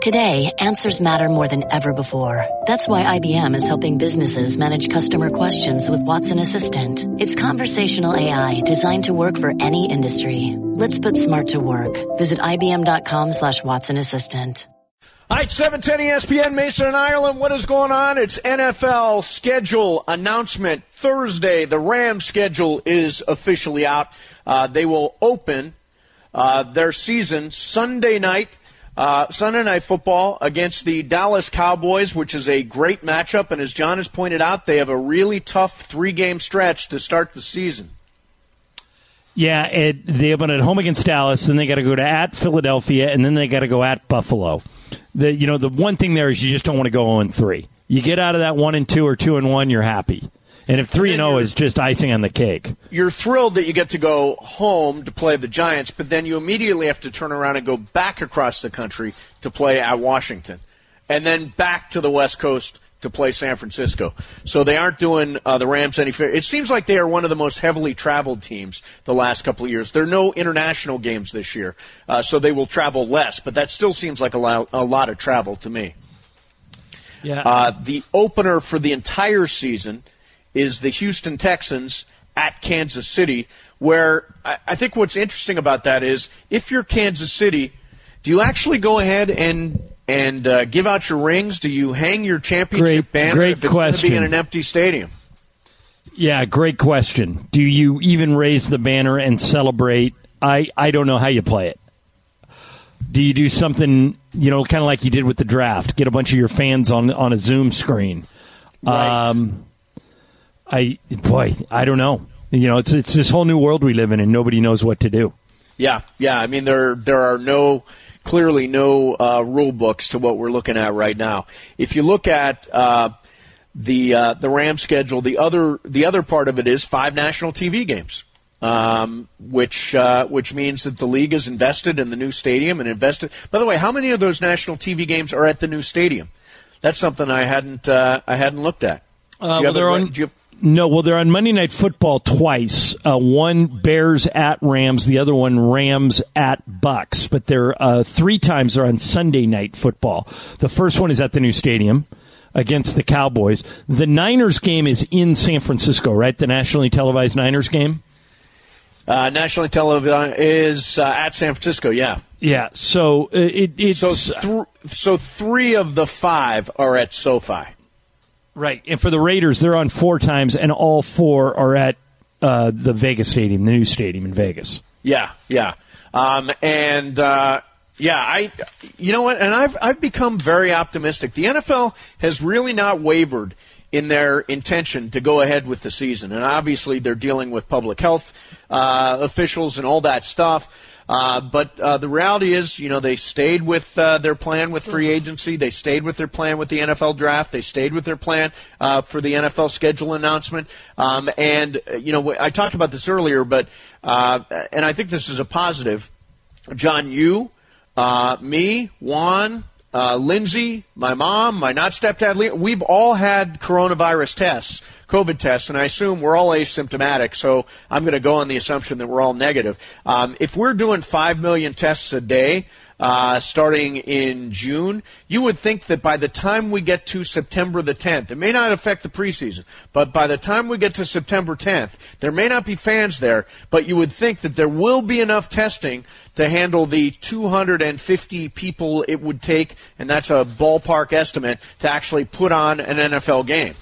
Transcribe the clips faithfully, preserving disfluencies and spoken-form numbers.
Today, answers matter more than ever before. That's why I B M is helping businesses manage customer questions with Watson Assistant. It's conversational A I designed to work for any industry. Let's put smart to work. Visit ibm.com slash Watson Assistant. All right, seven ten E S P N, Mason and Ireland. What is going on? It's N F L schedule announcement Thursday. The Rams schedule is officially out. Uh, they will open uh, their season Sunday night. Uh, Sunday Night Football against the Dallas Cowboys, which is a great matchup. And as John has pointed out, they have a really tough three-game stretch to start the season. Yeah, it, they open at home against Dallas, then they got to go to at Philadelphia, and then they got to go at Buffalo. The you know the one thing there is you just don't want to go oh and three. You get out of that one and two or two and one, you're happy. And if three and oh is just icing on the cake. You're thrilled that you get to go home to play the Giants, but then you immediately have to turn around and go back across the country to play at Washington, and then back to the West Coast to play San Francisco. So they aren't doing uh, the Rams any favor. It seems like they are one of the most heavily traveled teams the last couple of years. There are no international games this year, uh, so they will travel less, but that still seems like a lot, a lot of travel to me. Yeah. Uh, the opener for the entire season is the Houston Texans at Kansas City, where I, I think what's interesting about that is if you're Kansas City, do you actually go ahead and and uh, give out your rings? Do you hang your championship great, banner great if it's question. going to be in an empty stadium? Yeah, great question. Do you even raise the banner and celebrate? I, I don't know how you play it. Do you do something, you know, kind of like you did with the draft, get a bunch of your fans on on a Zoom screen? Right. Um, I boy, I don't know. You know, it's it's this whole new world we live in, and nobody knows what to do. Yeah, yeah. I mean, there there are no clearly no uh, rule books to what we're looking at right now. If you look at uh, the uh, the Rams schedule, the other the other part of it is five national T V games, um, which uh, which means that the league is invested in the new stadium and invested. By the way, how many of those national T V games are at the new stadium? That's something I hadn't uh, I hadn't looked at. Uh, well, they're on. No, well, they're on Monday Night Football twice. Uh, one Bears at Rams, the other one Rams at Bucks. But they're uh, three times they're on Sunday Night Football. The first one is at the new stadium against the Cowboys. The Niners game is in San Francisco, right? The nationally televised Niners game? Uh, nationally televised is uh, at San Francisco, yeah. Yeah, so uh, it, it's... So, th- so three of the five are at SoFi. Right, and for the Raiders, they're on four times, and all four are at uh, the Vegas Stadium, the new stadium in Vegas. Yeah, yeah, um, and uh, yeah, I, you know what? And I've I've become very optimistic. The N F L has really not wavered in their intention to go ahead with the season, and obviously they're dealing with public health uh, officials and all that stuff. Uh, but uh, the reality is, you know, they stayed with uh, their plan with free agency. They stayed with their plan with the N F L draft. They stayed with their plan uh, for the N F L schedule announcement. Um, and, you know, I talked about this earlier, but uh, and I think this is a positive. John, you, uh, me, Juan, uh, Lindsay, my mom, my not stepdad, we've all had coronavirus tests. COVID tests, and I assume we're all asymptomatic, so I'm going to go on the assumption that we're all negative. Um, if we're doing five million tests a day uh, starting in June, you would think that by the time we get to September the tenth, it may not affect the preseason, but by the time we get to September tenth, there may not be fans there, but you would think that there will be enough testing to handle the two hundred fifty people it would take, and that's a ballpark estimate, to actually put on an N F L game.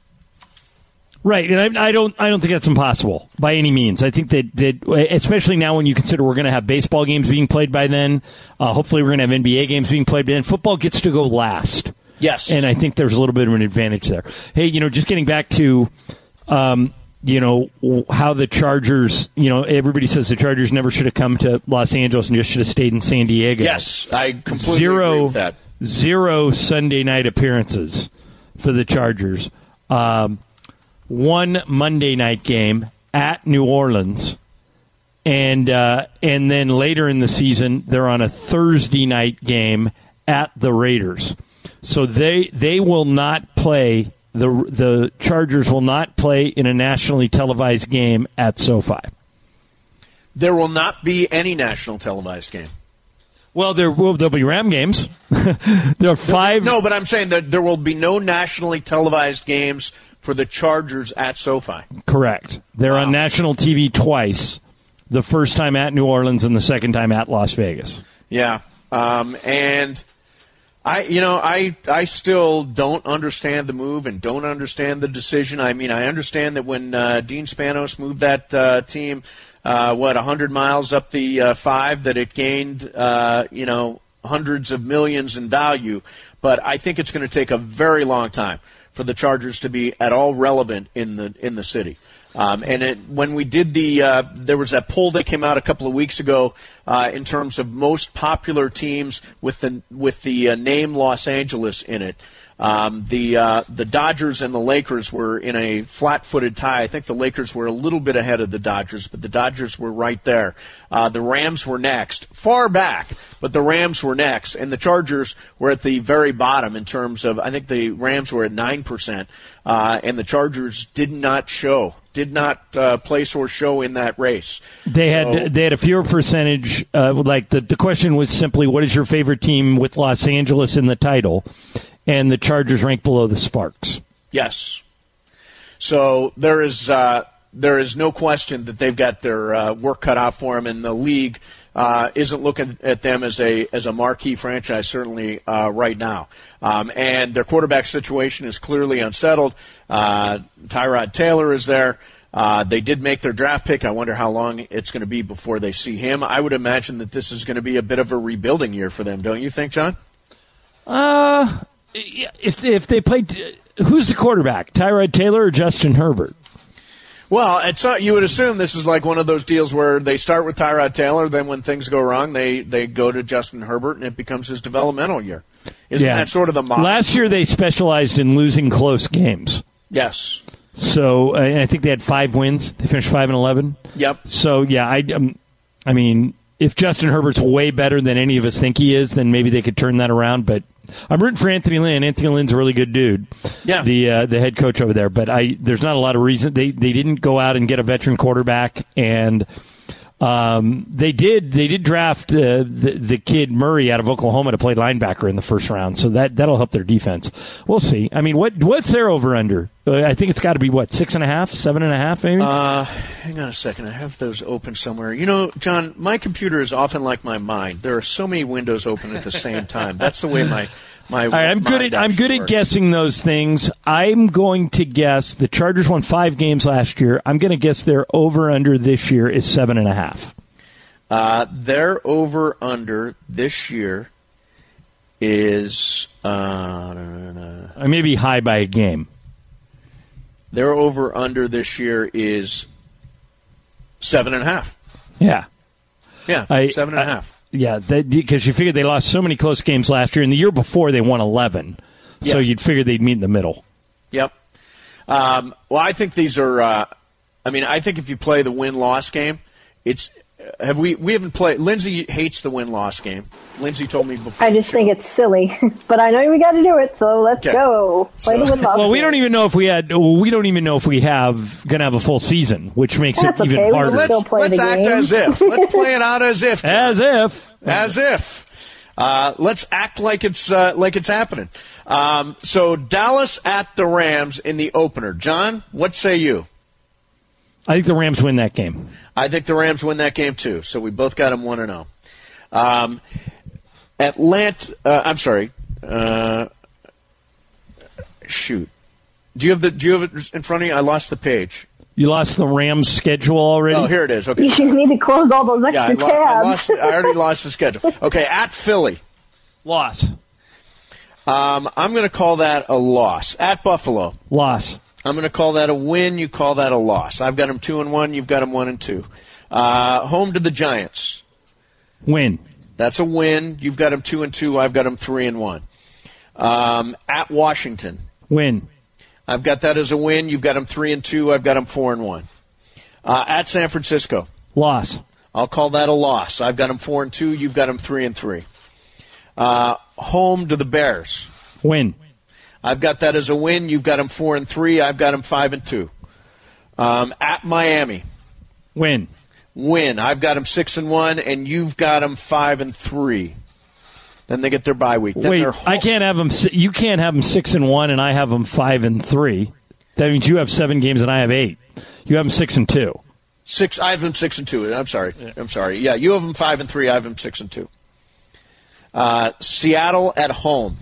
Right, and I, I don't. I don't think that's impossible by any means. I think that, that especially now when you consider we're going to have baseball games being played by then. Uh, hopefully, we're going to have N B A games being played by then. Football gets to go last. Yes, and I think there's a little bit of an advantage there. Hey, you know, just getting back to, um, you know, how the Chargers. You know, everybody says the Chargers never should have come to Los Angeles and just should have stayed in San Diego. Yes, I completely zero, agree with that. Zero Sunday night appearances for the Chargers. Um, One Monday night game at New Orleans, and uh, and then later in the season they're on a Thursday night game at the Raiders. So they they will not play the the Chargers will not play in a nationally televised game at SoFi. There will not be any national televised game. Well, there will there'll be Ram games. There are five. No, but I'm saying that there will be no nationally televised games for the Chargers at SoFi. Correct. They're wow. on national T V twice. The first time at New Orleans and the second time at Las Vegas. Yeah, um, and I, you know, I I still don't understand the move and don't understand the decision. I mean, I understand that when uh, Dean Spanos moved that uh, team, uh, what, one hundred miles up the uh, five, that it gained, uh, you know, hundreds of millions in value. But I think it's going to take a very long time for the Chargers to be at all relevant in the in the city. Um, and it, when we did the, uh, there was that poll that came out a couple of weeks ago uh, in terms of most popular teams with the with the uh, name Los Angeles in it. Um, the uh, the Dodgers and the Lakers were in a flat-footed tie. I think the Lakers were a little bit ahead of the Dodgers, but the Dodgers were right there. Uh, the Rams were next, far back, but the Rams were next, and the Chargers were at the very bottom in terms of, I think the Rams were at nine percent, uh, and the Chargers did not show, did not uh, place or show in that race. They so, had they had a fewer percentage. Uh, like the the question was simply, what is your favorite team with Los Angeles in the title? And the Chargers rank below the Sparks. Yes. So there is uh, there is no question that they've got their uh, work cut out for them, and the league uh, isn't looking at them as a as a marquee franchise, certainly uh, right now. Um, and their quarterback situation is clearly unsettled. Uh, Tyrod Taylor is there. Uh, they did make their draft pick. I wonder how long it's going to be before they see him. I would imagine that this is going to be a bit of a rebuilding year for them, don't you think, John? Uh... If if they played, who's the quarterback? Tyrod Taylor or Justin Herbert? Well, it's not, you would assume this is like one of those deals where they start with Tyrod Taylor, then when things go wrong, they, they go to Justin Herbert, and it becomes his developmental year. Isn't yeah. that sort of the model? Last year they specialized in losing close games. Yes. So uh, I think they had five wins. They finished five and eleven. Yep. So yeah, I um, I mean, if Justin Herbert's way better than any of us think he is, then maybe they could turn that around. But I'm rooting for Anthony Lynn. Anthony Lynn's a really good dude. Yeah. The uh, the head coach over there. But I there's not a lot of reason. They they didn't go out and get a veteran quarterback, and um, they did they did draft uh, the the kid Murray out of Oklahoma to play linebacker in the first round. So that that'll help their defense. We'll see. I mean, what what's their over under? I think it's got to be, what, six and a half, seven and a half, maybe? Uh, hang on a second. I have those open somewhere. You know, John, my computer is often like my mind. There are so many windows open at the same time. That's the way my my. All right, I'm good at I'm good works. at guessing those things. I'm going to guess the Chargers won five games last year. I'm going to guess their over under this year is seven and a half. Uh, their over under this year is uh, I may be high by a game. Their over-under this year is seven and a half. Yeah. Yeah, I, seven and a half. I, yeah, because you figure they lost so many close games last year, and the year before they won eleven. So yeah. You'd figure they'd meet in the middle. Yep. Um, well, I think these are uh, – I mean, I think if you play the win-loss game, it's – Have we? We haven't played. Lindsay hates the win-loss game. Lindsay told me before. I just think it's silly, but I know we got to do it, so let's okay. go play so, the win-loss. Well, we game. don't even know if we had. We don't even know if we have going to have a full season, which makes That's it even okay. harder. Let's, let's, let's act game. as if. Let's play it out as if. John. As if. As if. Uh, let's act like it's uh, like it's happening. Um, so Dallas at the Rams in the opener. John, what say you? I think the Rams win that game. I think the Rams win that game, too. So we both got them one and oh. Um, Atlanta, uh, I'm sorry. Uh, shoot. Do you have the? Do you have it in front of you? I lost the page. You lost the Rams schedule already? Oh, here it is. Okay. You need to close all those extra yeah, I, lo- tabs. I, lost, I already lost the schedule. Okay, at Philly. Loss. Um, I'm going to call that a loss. At Buffalo. Loss. I'm going to call that a win. You call that a loss. I've got them two and one. You've got them one and two. Uh, home to the Giants. Win. That's a win. You've got them two and two. I've got them three and one. Um, at Washington. Win. I've got that as a win. You've got them three and two. I've got them four and one. Uh, at San Francisco. Loss. I'll call that a loss. I've got them four and two. You've got them three and three. Uh, home to the Bears. Win. I've got that as a win. You've got them four and three. I've got them five and two. Um, at Miami. Win. Win. I've got them six and one, and you've got them five and three. Then they get their bye week. Then Wait, they're home. I can't have them. You can't have them six and one, and I have them five and three. That means you have seven games and I have eight. You have them six and two. Six. I have them six and two. I'm sorry. Yeah. I'm sorry. Yeah, you have them five and three. I have them six and two. Uh, Seattle at home.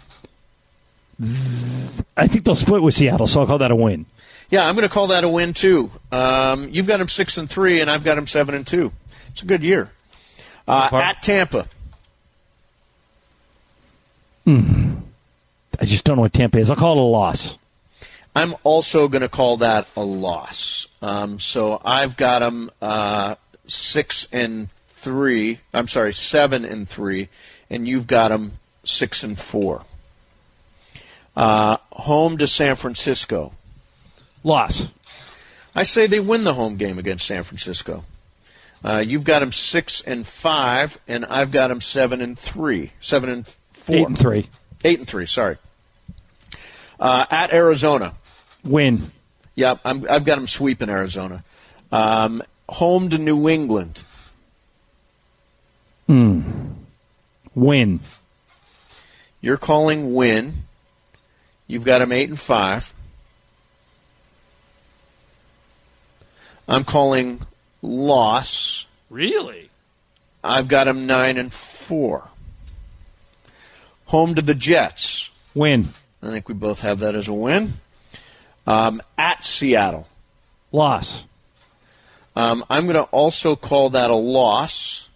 I think they'll split with Seattle, so I'll call that a win. Yeah, I'm going to call that a win too. Um, you've got them six and three, and I've got them seven and two. It's a good year. Uh, at Tampa. Hmm. I just don't know what Tampa is. I'll call it a loss. I'm also going to call that a loss. Um, so I've got them uh, six and three. I'm sorry, seven and three, and you've got them six and four. Uh, home to San Francisco. Loss. I say they win the home game against San Francisco. Uh, you've got them six and five, and I've got them seven and three, seven and four, eight and three, eight and three. Sorry. Uh, at Arizona. Win. Yep, I'm, I've got them sweeping Arizona. Um, home to New England. Hmm. Win. You're calling win. You've got them eight and five. I'm calling loss. Really? I've got them nine and four. Home to the Jets. Win. I think we both have that as a win. Um, at Seattle. Loss. Um, I'm going to also call that a loss.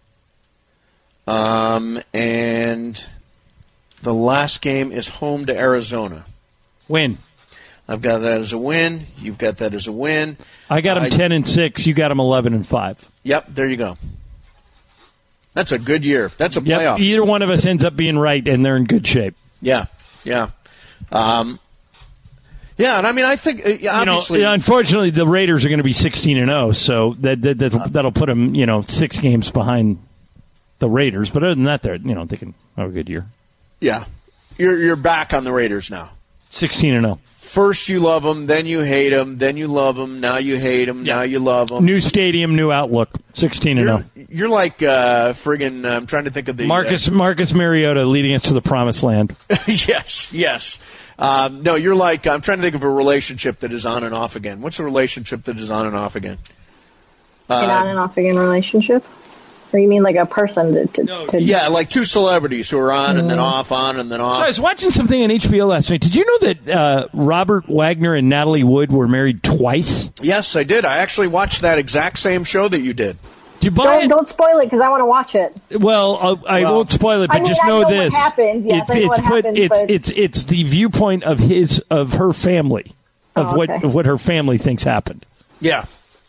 Um, and the last game is home to Arizona. Win. I've got that as a win. You've got that as a win. I got them I, ten and six. You got them eleven and five. Yep, there you go. That's a good year. That's a yep, playoff. Either one of us ends up being right, and they're in good shape. Yeah, yeah. Um, yeah, and I mean, I think, uh, obviously. You know, unfortunately, the Raiders are going to be sixteen and oh, so that, that, that'll, that'll put them, you know, six games behind the Raiders. But other than that, they're, you know, they can have a good year. Yeah. You're, you're back on the Raiders now. sixteen and oh. First you love them, then you hate them, then you love them, now you hate them, yeah. Now you love them. New stadium, new outlook. sixteen and oh. You're, you're like uh, friggin'. Uh, I'm trying to think of the Marcus uh, Marcus Mariota leading us to the promised land. yes, yes. Um, no, you're like I'm trying to think of a relationship that is on and off again. What's a relationship that is on and off again? Uh, An on and off again relationship. Or you mean like a person? To, to, no, to yeah, like two celebrities who are on mm. and then off, on and then off. So I was watching something on H B O last night. Did you know that uh, Robert Wagner and Natalie Wood were married twice? Yes, I did. I actually watched that exact same show that you did. Did you buy don't, it? Don't spoil it because I want to watch it. Well, uh, I well, won't spoil it, but I mean, just know, know, know this: what happens. Yes, it's, I know it's, what happens, it's, but... it's it's the viewpoint of his of her family of oh, okay. what of what her family thinks happened. Yeah.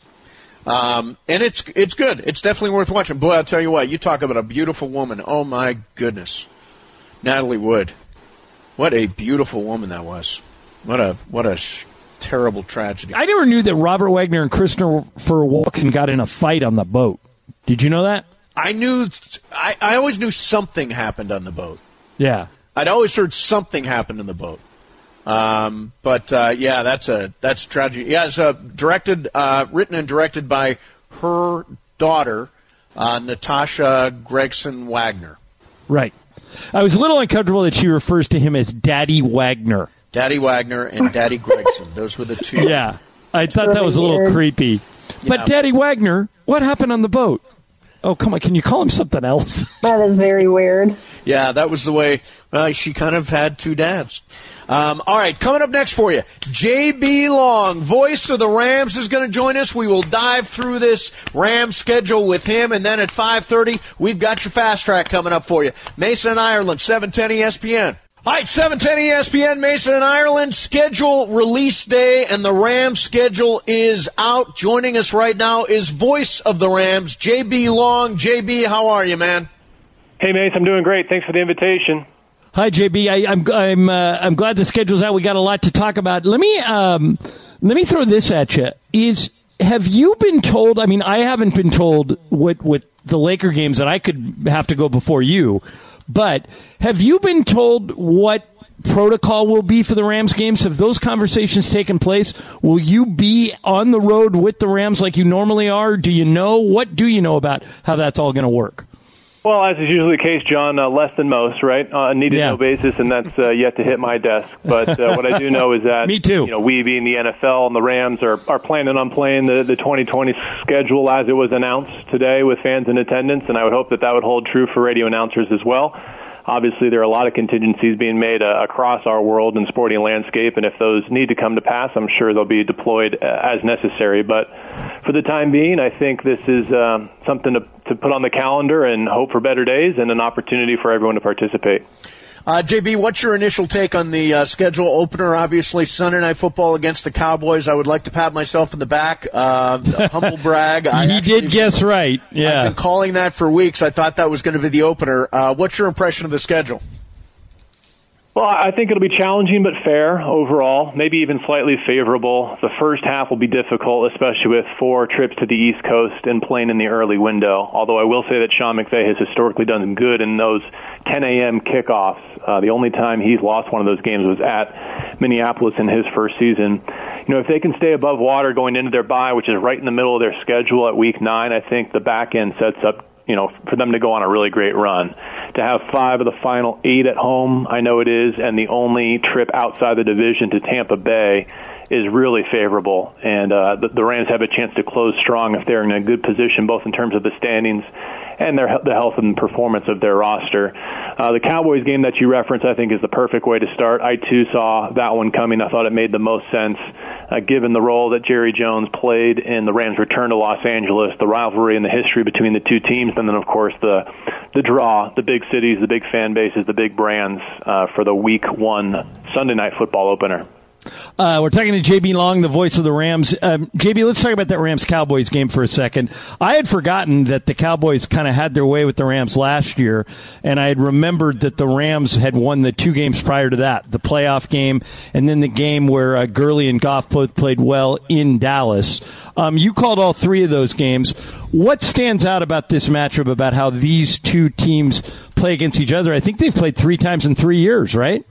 Um, and it's it's good. It's definitely worth watching. Boy, I'll tell you what. You talk about a beautiful woman. Oh, my goodness. Natalie Wood. What a beautiful woman that was. What a what a sh- terrible tragedy. I never knew that Robert Wagner and Christopher Walken got in a fight on the boat. Did you know that? I knew. I, I always knew something happened on the boat. Yeah. I'd always heard something happened in the boat. Um, but uh, yeah, that's a that's a tragedy. Yeah, it's uh, directed, uh, written and directed by her daughter, uh, Natasha Gregson Wagner. Right. I was a little uncomfortable that she refers to him as Daddy Wagner. Daddy Wagner and Daddy Gregson. Those were the two. Yeah, I thought really that was a little weird. creepy. But yeah. Daddy Wagner, what happened on the boat? Oh, come on, can you call him something else? That is very weird. Yeah, that was the way uh, she kind of had two dads. Um, all right, coming up next for you, J B. Long, voice of the Rams, is going to join us. We will dive through this Rams schedule with him, and then at five thirty, we've got your Fast Track coming up for you. Mason and Ireland, seven ten E S P N. All right, seven ten E S P N, Mason and Ireland, schedule release day, and the Rams schedule is out. Joining us right now is voice of the Rams, J B. Long. J B, how are you, man? Hey, Mace, I'm doing great. Thanks for the invitation. Hi, J B. I, I'm I'm uh, I'm glad the schedule's out. We got a lot to talk about. Let me um, let me throw this at you. Is have you been told? I mean, I haven't been told what with the Laker games that I could have to go before you. But have you been told what protocol will be for the Rams games? Have those conversations taken place? Will you be on the road with the Rams like you normally are? Do you know? What do you know about how that's all going to work? Well, as is usually the case, John, uh, less than most, right? On a need-to-know Yeah. basis, and that's uh, yet to hit my desk. But uh, what I do know is that Me too. You know, we being the N F L and the Rams are, are planning on playing the, the twenty twenty schedule as it was announced today with fans in attendance, and I would hope that that would hold true for radio announcers as well. Obviously, there are a lot of contingencies being made uh, across our world and sporting landscape, and if those need to come to pass, I'm sure they'll be deployed uh, as necessary. But for the time being, I think this is uh, something to, to put on the calendar and hope for better days and an opportunity for everyone to participate. Uh, J B, what's your initial take on the uh, schedule opener? Obviously, Sunday Night Football against the Cowboys. I would like to pat myself in the back, uh, humble brag. I he actually, did guess right. Yeah. I've been calling that for weeks. I thought that was going to be the opener. Uh, what's your impression of the schedule? Well, I think it'll be challenging but fair overall, maybe even slightly favorable. The first half will be difficult, especially with four trips to the East Coast and playing in the early window, although I will say that Sean McVay has historically done good in those ten a.m. kickoffs. Uh, the only time he's lost one of those games was at Minneapolis in his first season. You know, if they can stay above water going into their bye, which is right in the middle of their schedule at week nine, I think the back end sets up, you know, for them to go on a really great run. To have five of the final eight at home, I know it is, and the only trip outside the division to Tampa Bay is really favorable. And uh, the, the Rams have a chance to close strong if they're in a good position, both in terms of the standings and their, the health and performance of their roster. Uh, the Cowboys game that you referenced, I think, is the perfect way to start. I, too, saw that one coming. I thought it made the most sense, uh, given the role that Jerry Jones played in the Rams' return to Los Angeles, the rivalry and the history between the two teams, and then, of course, the the draw, the big cities, the big fan bases, the big brands uh, for the Week One Sunday Night Football opener. Uh, we're talking to J B Long, the voice of the Rams. Um, J B, let's talk about that Rams-Cowboys game for a second. I had forgotten that the Cowboys kind of had their way with the Rams last year, and I had remembered that the Rams had won the two games prior to that, the playoff game and then the game where uh, Gurley and Goff both played well in Dallas. Um, you called all three of those games. What stands out about this matchup, about how these two teams play against each other? I think they've played three times in three years, right?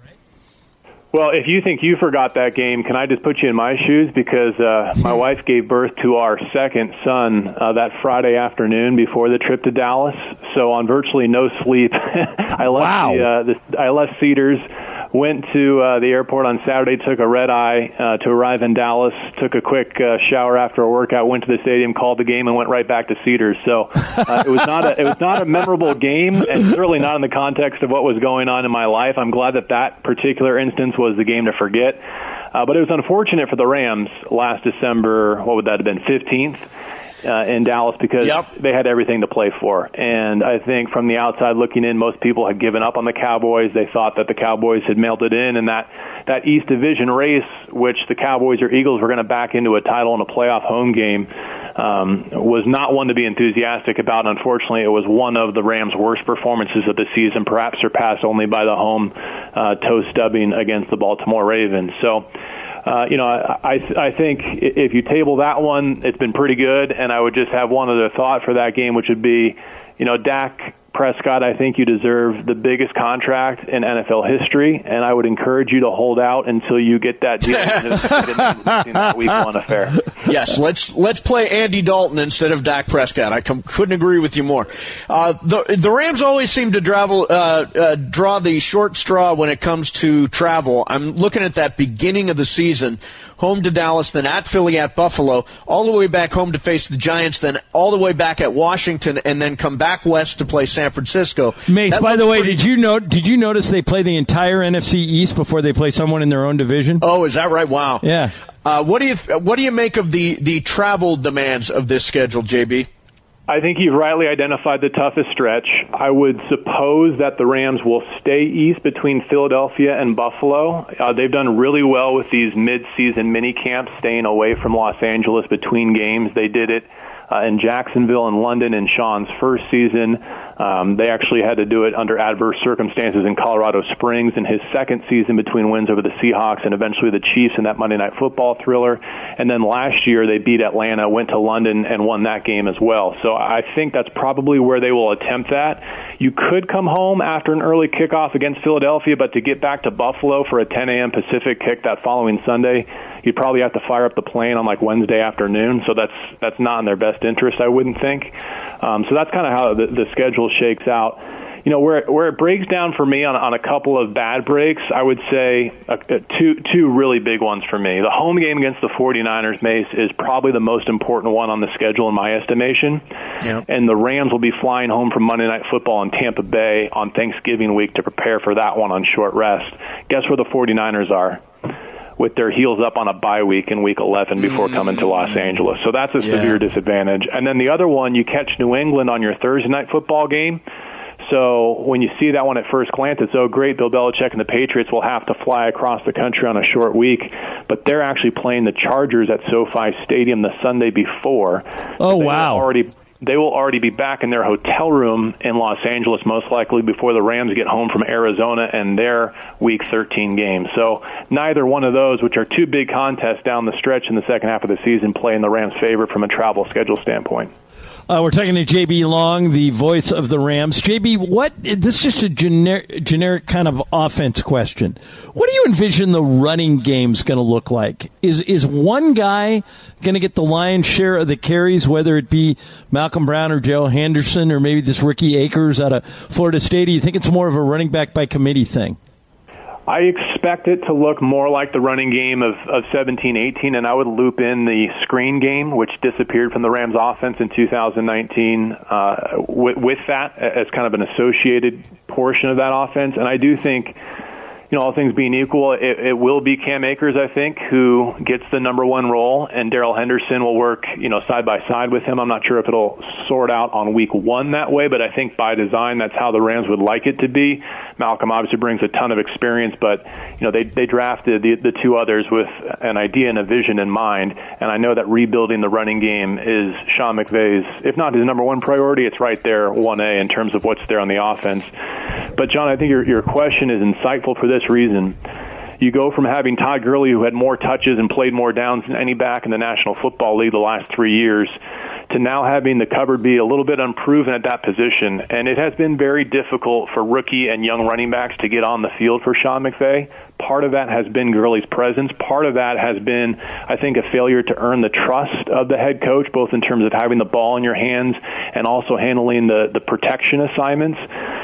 Well, if you think you forgot that game, can I just put you in my shoes? Because uh, my wife gave birth to our second son uh, that Friday afternoon before the trip to Dallas. So on virtually no sleep, I left wow. the, uh, the, I left Cedars, went to uh, the airport on Saturday, took a red eye uh, to arrive in Dallas, took a quick uh, shower after a workout, went to the stadium, called the game, and went right back to Cedars. So uh, it was not a it was not a memorable game, and certainly not in the context of what was going on in my life. I'm glad that that particular instance was the game to forget. Uh, but it was unfortunate for the Rams last December, what would that have been, fifteenth? Uh, in Dallas, because yep. they had everything to play for. And I think from the outside looking in, most people had given up on the Cowboys. They thought that the Cowboys had mailed it in, and that, that East Division race, which the Cowboys or Eagles were going to back into a title in a playoff home game, um, was not one to be enthusiastic about. Unfortunately, it was one of the Rams' worst performances of the season, perhaps surpassed only by the home uh, toe stubbing against the Baltimore Ravens. So, Uh, you know, I, I think if you table that one, it's been pretty good. And I would just have one other thought for that game, which would be, you know, Dak Prescott, I think you deserve the biggest contract in N F L history, and I would encourage you to hold out until you get that deal. that week one affair. Yes, let's let's play Andy Dalton instead of Dak Prescott. I com- couldn't agree with you more. Uh, the the Rams always seem to travel, uh, uh, draw the short straw when it comes to travel. I'm looking at that beginning of the season. Home to Dallas, then at Philly, at Buffalo, all the way back home to face the Giants, then all the way back at Washington, and then come back west to play San Francisco. Mace, that by the way, pretty... did you know? Did you notice they play the entire N F C East before they play someone in their own division? Oh, is that right? Wow. Yeah. Uh, what do you What do you make of the the travel demands of this schedule, J B? I think you've rightly identified the toughest stretch. I would suppose that the Rams will stay east between Philadelphia and Buffalo. Uh, they've done really well with these mid-season mini camps, staying away from Los Angeles between games. They did it uh, in Jacksonville and London in Sean's first season. Um, they actually had to do it under adverse circumstances in Colorado Springs in his second season between wins over the Seahawks and eventually the Chiefs in that Monday Night Football thriller. And then last year they beat Atlanta, went to London, and won that game as well. So I think that's probably where they will attempt that. You could come home after an early kickoff against Philadelphia, but to get back to Buffalo for a ten a.m. Pacific kick that following Sunday, you'd probably have to fire up the plane on like Wednesday afternoon. So that's that's not in their best interest, I wouldn't think. Um, so that's kind of how the, the schedule shakes out. You know, where where it breaks down for me on, on a couple of bad breaks, I would say uh, two two really big ones for me. The home game against the 49ers, Mace, is probably the most important one on the schedule in my estimation. Yep. And the Rams will be flying home from Monday Night Football in Tampa Bay on Thanksgiving week to prepare for that one on short rest. Guess where the 49ers are? With their heels up on a bye week in week eleven before coming to Los Angeles. So that's a yeah. severe disadvantage. And then the other one, you catch New England on your Thursday night football game. So when you see that one at first glance, it's, oh, great, Bill Belichick and the Patriots will have to fly across the country on a short week. But they're actually playing the Chargers at SoFi Stadium the Sunday before. Oh, wow. Already, they will already be back in their hotel room in Los Angeles, most likely before the Rams get home from Arizona and their Week thirteen game. So neither one of those, which are two big contests down the stretch in the second half of the season, play in the Rams' favor from a travel schedule standpoint. Uh, we're talking to J B. Long, the voice of the Rams. J B, what? This is just a generic, generic kind of offense question. What do you envision the running game's going to look like? Is is one guy going to get the lion's share of the carries, whether it be Malcolm Brown or Joe Henderson or maybe this Ricky Akers out of Florida State? Do you think it's more of a running back by committee thing? I expect it to look more like the running game of, of seventeen eighteen, and I would loop in the screen game, which disappeared from the Rams offense in two thousand nineteen, uh, with, with that as kind of an associated portion of that offense. And I do think, you know, all things being equal, it, it will be Cam Akers, I think, who gets the number one role, and Darrell Henderson will work, you know, side by side with him. I'm not sure if it'll sort out on week one that way, but I think by design that's how the Rams would like it to be. Malcolm obviously brings a ton of experience, but, you know, they they drafted the, the two others with an idea and a vision in mind, and I know that rebuilding the running game is Sean McVay's, if not his number one priority, it's right there, one A, in terms of what's there on the offense. But, John, I think your your question is insightful for this reason. You go from having Todd Gurley, who had more touches and played more downs than any back in the National Football League the last three years, to now having the cupboard be a little bit unproven at that position. And it has been very difficult for rookie and young running backs to get on the field for Sean McVay. Part of that has been Gurley's presence. Part of that has been, I think, a failure to earn the trust of the head coach, both in terms of having the ball in your hands and also handling the, the protection assignments.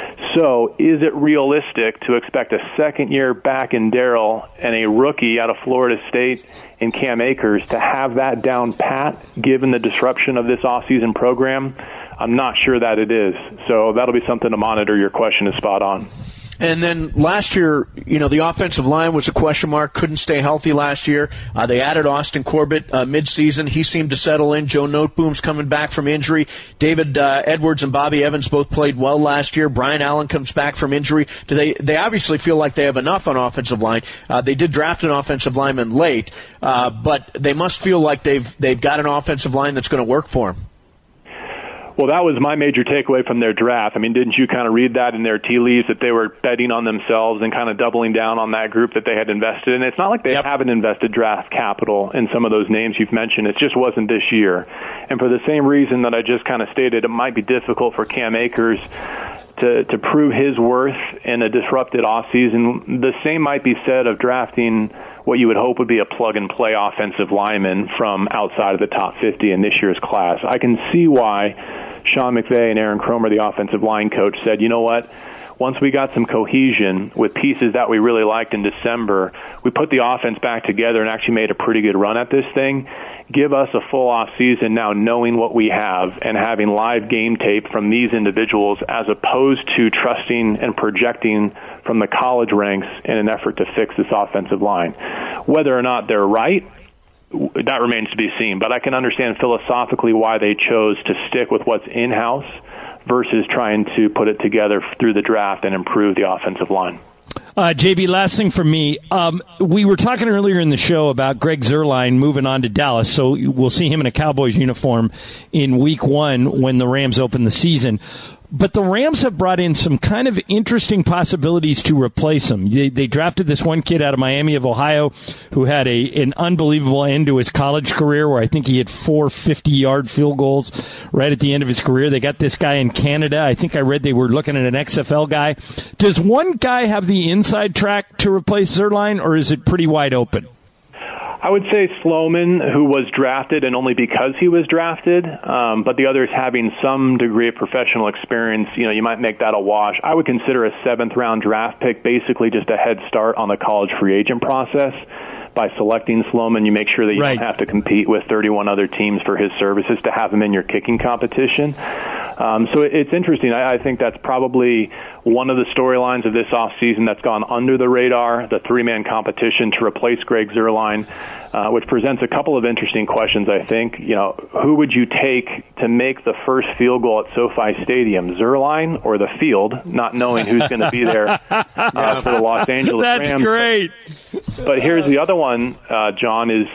So is it realistic to expect a second year back in Darrell and a rookie out of Florida State in Cam Akers to have that down pat, given the disruption of this offseason program? I'm not sure that it is. So that'll be something to monitor. Your question is spot on. And then last year, you know, the offensive line was a question mark, couldn't stay healthy last year. Uh, they added Austin Corbett uh, midseason. He seemed to settle in. Joe Noteboom's coming back from injury. David uh, Edwards and Bobby Evans both played well last year. Brian Allen comes back from injury. Do they, they obviously feel like they have enough on offensive line. Uh, they did draft an offensive lineman late, uh, but they must feel like they've they've got an offensive line that's going to work for them. Well, that was my major takeaway from their draft. I mean, didn't you kind of read that in their tea leaves, that they were betting on themselves and kind of doubling down on that group that they had invested in? It's not like they yep. haven't invested draft capital in some of those names you've mentioned. It just wasn't this year. And for the same reason that I just kind of stated, it might be difficult for Cam Akers to, to prove his worth in a disrupted offseason. The same might be said of drafting what you would hope would be a plug-and-play offensive lineman from outside of the top fifty in this year's class. I can see why Sean McVay and Aaron Kromer, the offensive line coach, said, you know what, once we got some cohesion with pieces that we really liked in December, we put the offense back together and actually made a pretty good run at this thing. Give us a full off season now knowing what we have and having live game tape from these individuals, as opposed to trusting and projecting from the college ranks in an effort to fix this offensive line. Whether or not they're right, that remains to be seen. But I can understand philosophically why they chose to stick with what's in-house versus trying to put it together through the draft and improve the offensive line. Uh, J B, last thing for me. Um, we were talking earlier in the show about Greg Zuerlein moving on to Dallas, so we'll see him in a Cowboys uniform in week one when the Rams open the season. But the Rams have brought in some kind of interesting possibilities to replace him. They, they drafted this one kid out of Miami of Ohio who had a an unbelievable end to his college career, where I think he had four fifty-yard field goals right at the end of his career. They got this guy in Canada. I think I read they were looking at an X F L guy. Does one guy have the inside track to replace Zuerlein, or is it pretty wide open? I would say Sloman, who was drafted, and only because he was drafted, um, but the others having some degree of professional experience, you know, you might make that a wash. I would consider a seventh-round draft pick basically just a head start on the college free agent process. By selecting Sloman, you make sure that you right. don't have to compete with thirty-one other teams for his services to have him in your kicking competition. Um, so it's interesting. I, I think that's probably one of the storylines of this offseason that's gone under the radar, the three-man competition to replace Greg Zuerlein, uh, which presents a couple of interesting questions, I think. You know, who would you take to make the first field goal at SoFi Stadium, Zuerlein or the field, not knowing who's going to be there uh, for the Los Angeles That's Rams? That's great. But here's the other one, uh, John, is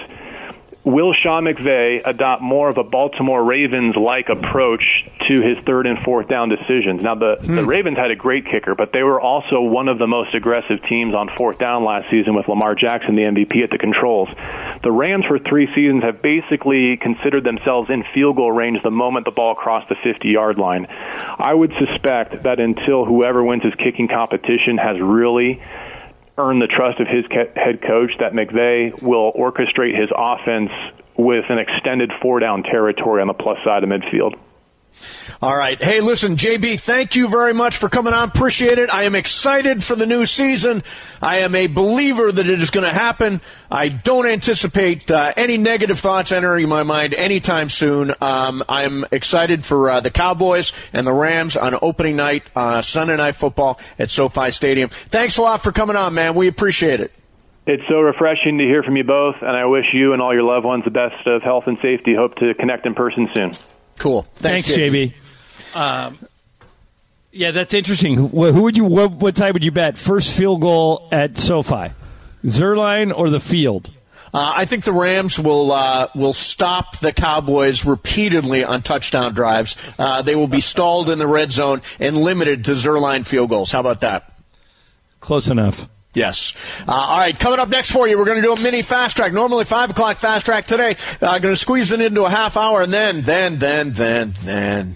will Sean McVay adopt more of a Baltimore Ravens-like approach to his third and fourth down decisions? Now, the, hmm. the Ravens had a great kicker, but they were also one of the most aggressive teams on fourth down last season with Lamar Jackson, the M V P, at the controls. The Rams, for three seasons, have basically considered themselves in field goal range the moment the ball crossed the fifty-yard line. I would suspect that until whoever wins his kicking competition has really earn the trust of his head coach, that McVay will orchestrate his offense with an extended four-down territory on the plus side of midfield. All right. Hey, listen, J B, thank you very much for coming on. Appreciate it. I am excited for the new season. I am a believer that it is going to happen. I don't anticipate uh, any negative thoughts entering my mind anytime soon. Um, I'm excited for uh, the Cowboys and the Rams on opening night, uh, Sunday Night Football at SoFi Stadium. Thanks a lot for coming on, man. We appreciate it. It's so refreshing to hear from you both, and I wish you and all your loved ones the best of health and safety. Hope to connect in person soon. Cool. Thanks, Thanks J B. Um, yeah, that's interesting. Who, who would you? What, what side would you bet? First field goal at SoFi, Zuerlein or the field? Uh, I think the Rams will uh, will stop the Cowboys repeatedly on touchdown drives. Uh, they will be stalled in the red zone and limited to Zuerlein field goals. How about that? Close enough. Yes. Uh, all right, coming up next for you, we're going to do a mini fast track. Normally five o'clock fast track today. Uh, going to squeeze it into a half hour, and then, then, then, then, then,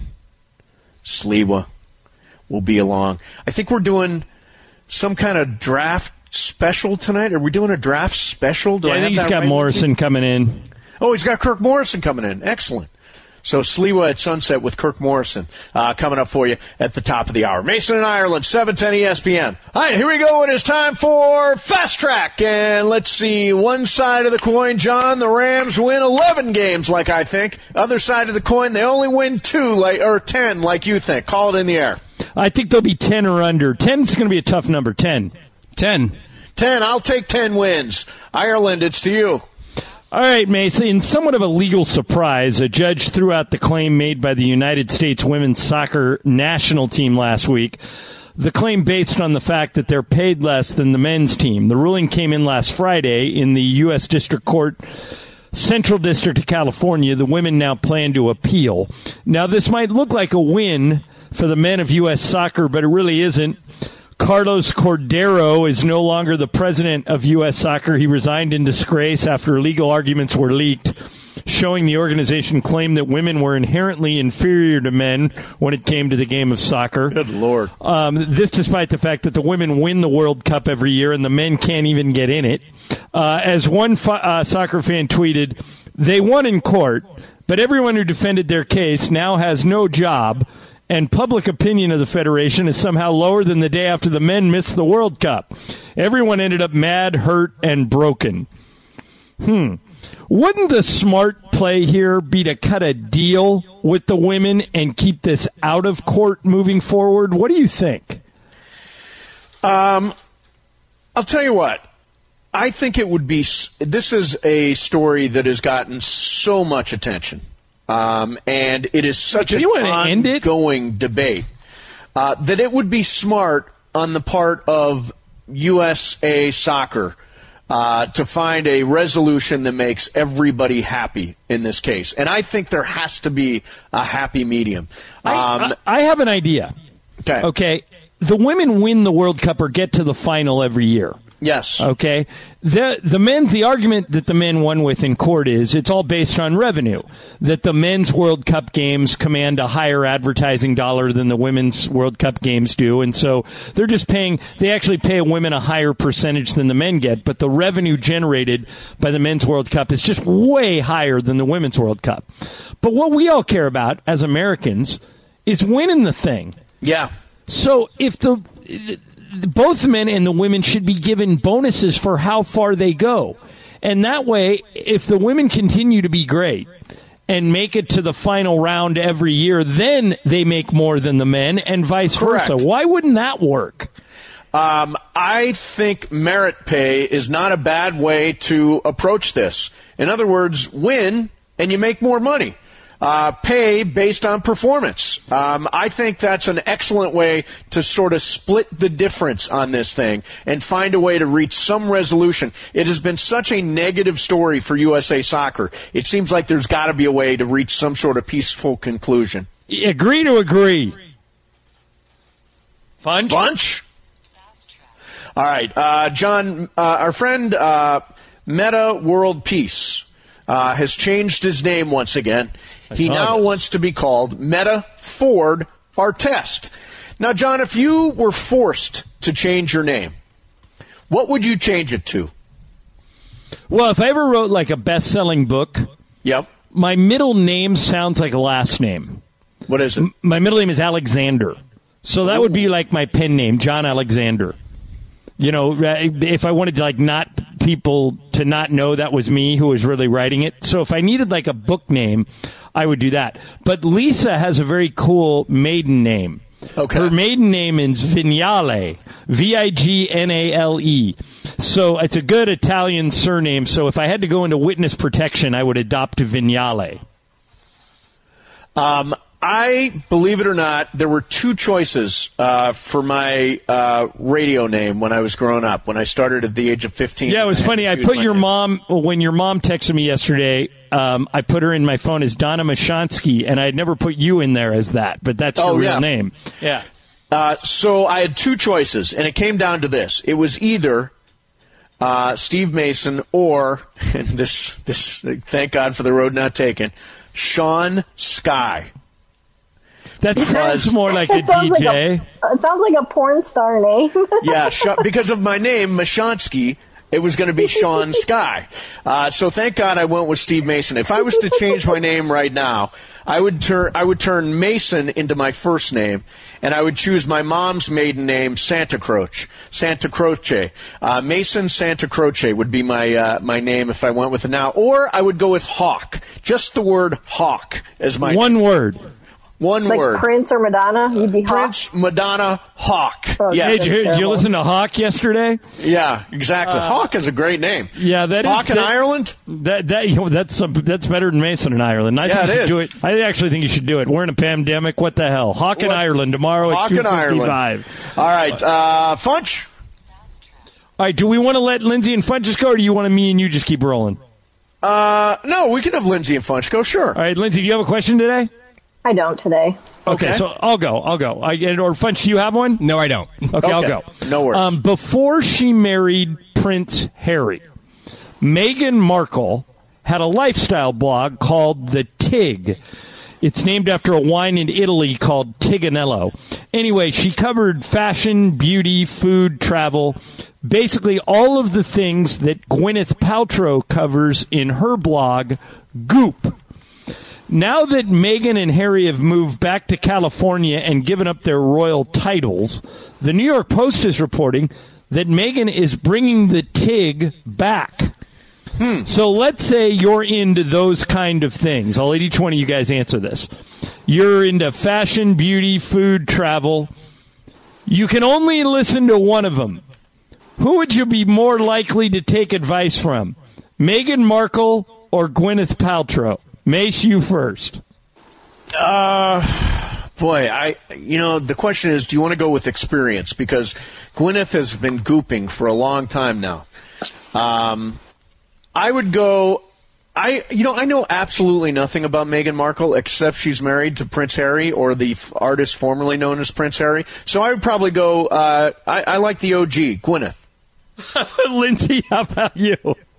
Sliwa will be along. I think we're doing some kind of draft special tonight. Are we doing a draft special? Do yeah, I, I think have he's that got right Morrison coming in. Oh, he's got Kirk Morrison coming in. Excellent. So Sliwa at Sunset with Kirk Morrison uh, coming up for you at the top of the hour. Mason and Ireland, seven ten E S P N. All right, here we go. It is time for Fast Track. And let's see, one side of the coin, John, the Rams win eleven games, like I think. Other side of the coin, they only win two, like or ten, like you think. Call it in the air. I think they'll be ten or under. ten is going to be a tough number. ten. ten. ten. I'll take ten wins. Ireland, it's to you. All right, Mason. In somewhat of a legal surprise, a judge threw out the claim made by the United States women's soccer national team last week. The claim based on the fact that they're paid less than the men's team. The ruling came in last Friday in the U S District Court, Central District of California. The women now plan to appeal. Now, this might look like a win for the men of U S soccer, but it really isn't. Carlos Cordero is no longer the president of U S Soccer. He resigned in disgrace after legal arguments were leaked, showing the organization claimed that women were inherently inferior to men when it came to the game of soccer. Good Lord. Um, this despite the fact that the women win the World Cup every year and the men can't even get in it. Uh, as one fo- uh, soccer fan tweeted, they won in court, but everyone who defended their case now has no job, and public opinion of the federation is somehow lower than the day after the men missed the World Cup. Everyone ended up mad, hurt, and broken. Hmm. Wouldn't the smart play here be to cut a deal with the women and keep this out of court moving forward? What do you think? Um, I'll tell you what. I think it would be – this is a story that has gotten so much attention. Um, and it is such an ongoing debate uh, that it would be smart on the part of U S A Soccer uh, to find a resolution that makes everybody happy in this case. And I think there has to be a happy medium. Um, I, I, I have an idea. Okay. Okay. The women win the World Cup or get to the final every year. Yes. Okay. The the men the argument that the men won with in court is it's all based on revenue. That the men's World Cup games command a higher advertising dollar than the women's World Cup games do, and so they're just paying they actually pay women a higher percentage than the men get, but the revenue generated by the men's World Cup is just way higher than the women's World Cup. But what we all care about as Americans is winning the thing. Yeah. So if the both the men and the women should be given bonuses for how far they go. And that way, if the women continue to be great and make it to the final round every year, then they make more than the men and vice Correct. versa. Why wouldn't that work? Um, I think merit pay is not a bad way to approach this. In other words, win and you make more money. Uh, pay based on performance. Um, I think that's an excellent way to sort of split the difference on this thing and find a way to reach some resolution. It has been such a negative story for U S A Soccer. It seems like there's got to be a way to reach some sort of peaceful conclusion. Agree to agree. Funch? Funch? All right. Uh, John, uh, our friend uh, Meta World Peace uh, has changed his name once again. He now this. wants to be called Meta Ford Artest. Now, John, if you were forced to change your name, what would you change it to? Well, if I ever wrote like a best-selling book, yep. my middle name sounds like a last name. What is it? M- my middle name is Alexander. So that Ooh. would be like my pen name, John Alexander. You know, if I wanted to, like, not people to not know that was me who was really writing it. So if I needed, like, a book name, I would do that. But Lisa has a very cool maiden name. Okay. Her maiden name is Vignale, V I G N A L E. So it's a good Italian surname. So if I had to go into witness protection, I would adopt Vignale. Um, I, believe it or not, there were two choices uh, for my uh, radio name when I was growing up, when I started at the age of fifteen. Yeah, it was I funny. I put your name. mom, when your mom texted me yesterday, um, I put her in my phone as Donna Mashansky, and I had never put you in there as that, but that's your oh, real yeah. name. Yeah. Uh, so I had two choices, and it came down to this. It was either uh, Steve Mason or, and this, this, thank God for the road not taken, Sean Sky. That sounds more like a D J. Like a, it sounds like a porn star name. Yeah, because of my name, Mashansky, it was going to be Sean Sky. Uh, so thank God I went with Steve Mason. If I was to change my name right now, I would turn I would turn Mason into my first name, and I would choose my mom's maiden name, Santa Croce. Santa Croce. Uh, Mason Santa Croce would be my uh, my name if I went with it now. Or I would go with Hawk. Just the word Hawk as my One name. word. One like word. Prince or Madonna? You'd be Prince, Hawk. Madonna, Hawk. Oh, yes. Hey, did, you, did you listen to Hawk yesterday? Yeah, exactly. Uh, Hawk is a great name. Yeah, that Hawk is. in that, Ireland? That that you know, that's a, that's better than Mason in Ireland. I yeah, think you it should is. do it. I actually think you should do it. We're in a pandemic. What the hell? Hawk in Ireland tomorrow Hawk at two in fifty-five. All right, uh, Funch? All right, do we want to let Lindsay and Funch just go, or do you want me and you just keep rolling? Uh, no, we can have Lindsay and Funch go, sure. All right, Lindsay, do you have a question today? I don't today. Okay, okay, so I'll go. I'll go. I, or Funch, do you have one? No, I don't. Okay, okay. I'll go. No worries. Um, before she married Prince Harry, Meghan Markle had a lifestyle blog called The Tig. It's named after a wine in Italy called Tiganello. Anyway, she covered fashion, beauty, food, travel, basically all of the things that Gwyneth Paltrow covers in her blog, Goop. Now that Meghan and Harry have moved back to California and given up their royal titles, the New York Post is reporting that Meghan is bringing the Tig back. Hmm. So let's say you're into those kind of things. I'll let each one of you guys answer this. You're into fashion, beauty, food, travel. You can only listen to one of them. Who would you be more likely to take advice from? Meghan Markle or Gwyneth Paltrow? Mace, you first. Uh, boy, I you know, the question is, do you want to go with experience? Because Gwyneth has been gooping for a long time now. Um, I would go, I you know, I know absolutely nothing about Meghan Markle except she's married to Prince Harry, or the f- artist formerly known as Prince Harry. So I would probably go, uh, I, I like the O G, Gwyneth. Lindsay, how about you?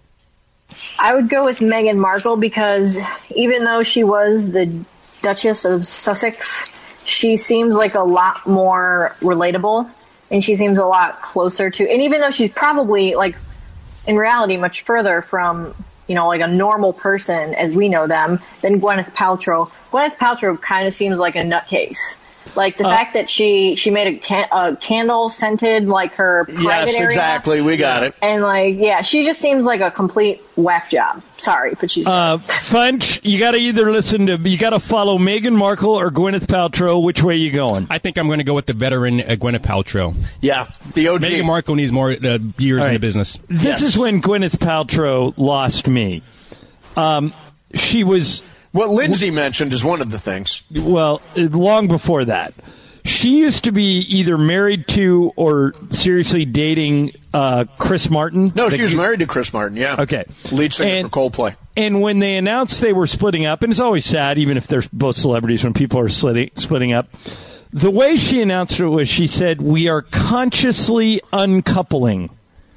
I would go with Meghan Markle because even though she was the Duchess of Sussex, she seems like a lot more relatable, and she seems a lot closer to, and even though she's probably, like, in reality, much further from, you know, like a normal person as we know them than Gwyneth Paltrow. Gwyneth Paltrow kind of seems like a nutcase. Like the uh, fact that she, she made a, can, a candle scented like her private yes, area. Yes, exactly. We got it. And like, yeah, she just seems like a complete whack job. Sorry, but she's uh, Funch, you got to either listen to, you got to follow Meghan Markle or Gwyneth Paltrow. Which way are you going? I think I'm going to go with the veteran uh, Gwyneth Paltrow. Yeah, the O G. Meghan Markle needs more uh, years right. in the business. This yes. is when Gwyneth Paltrow lost me. Um, she was... What Lindsay mentioned is one of the things. Well, long before that. She used to be either married to or seriously dating uh, Chris Martin. No, she was married to Chris Martin, yeah. Okay. Lead singer and, for Coldplay. And when they announced they were splitting up, and it's always sad, even if they're both celebrities, when people are splitting, splitting up, the way she announced it was she said, "We are consciously uncoupling."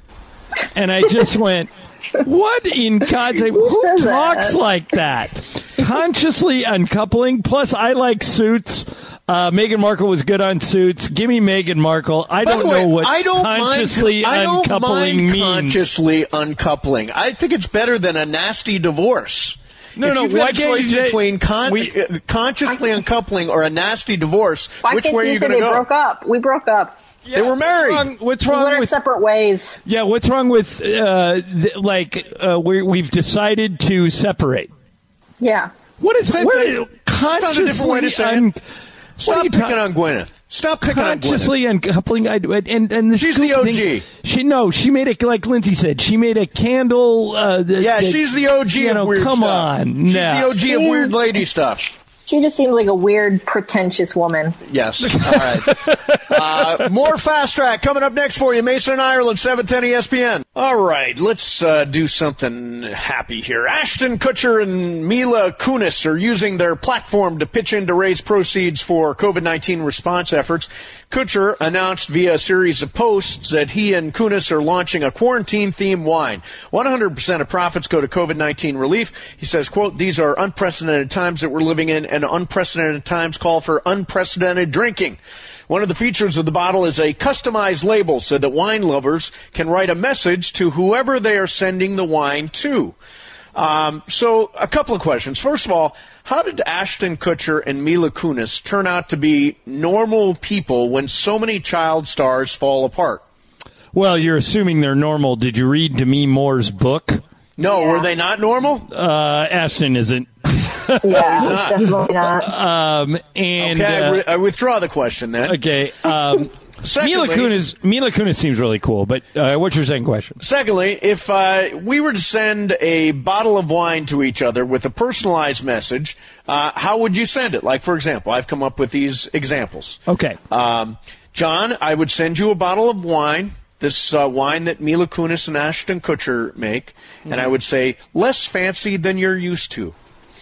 And I just went... What in God's name? Who, Who talks that? like that? Consciously uncoupling. Plus, I like Suits. Uh, Meghan Markle was good on Suits. Give me Meghan Markle. I By don't way, know what I don't consciously mind, uncoupling I don't mind means. Consciously uncoupling. I think it's better than a nasty divorce. No, if no. You've Why got a choice can't you between con- we, uh, consciously uncoupling or a nasty divorce. Why which can't way you are you say going to they go? broke up? We broke up. Yeah, they were married. What's wrong, what's wrong we went with our separate ways? Yeah, what's wrong with uh, th- like uh, we we've decided to separate? Yeah. What is Same what thing. is Just found a different way to say un- it. Stop picking ta- on Gwyneth. Stop picking on Gwyneth. Consciously uncoupling. I, and and the she's the O G. Thing, she no, she made it like Lindsay said. She made a candle. Uh, the, yeah, the, she's the O G you know, of weird come stuff. on, she's no. the O G she, of weird lady stuff. She just seems like a weird, pretentious woman. Yes. All right. uh, more Fast Track coming up next for you. Mason and Ireland, seven ten E S P N. All right, let's uh, do something happy here. Ashton Kutcher and Mila Kunis are using their platform to pitch in to raise proceeds for COVID nineteen response efforts. Kutcher announced via a series of posts that he and Kunis are launching a quarantine-themed wine. one hundred percent of profits go to COVID nineteen relief. He says, quote, "These are unprecedented times that we're living in, and unprecedented times call for unprecedented drinking." One of the features of the bottle is a customized label so that wine lovers can write a message to whoever they are sending the wine to. Um, so a couple of questions. First of all, how did Ashton Kutcher and Mila Kunis turn out to be normal people when so many child stars fall apart? Well, you're assuming they're normal. Did you read Demi Moore's book? No, yeah. Were they not normal? Uh, Ashton isn't. Yeah, not. Definitely not. Um, and, okay, uh, I, re- I withdraw the question then. Okay. Um, Mila Kunis, Mila Kunis seems really cool, but uh, what's your second question? Secondly, if uh, we were to send a bottle of wine to each other with a personalized message, uh, how would you send it? Like, for example, I've come up with these examples. Okay. Um, John, I would send you a bottle of wine, this uh, wine that Mila Kunis and Ashton Kutcher make, mm-hmm. and I would say, less fancy than you're used to.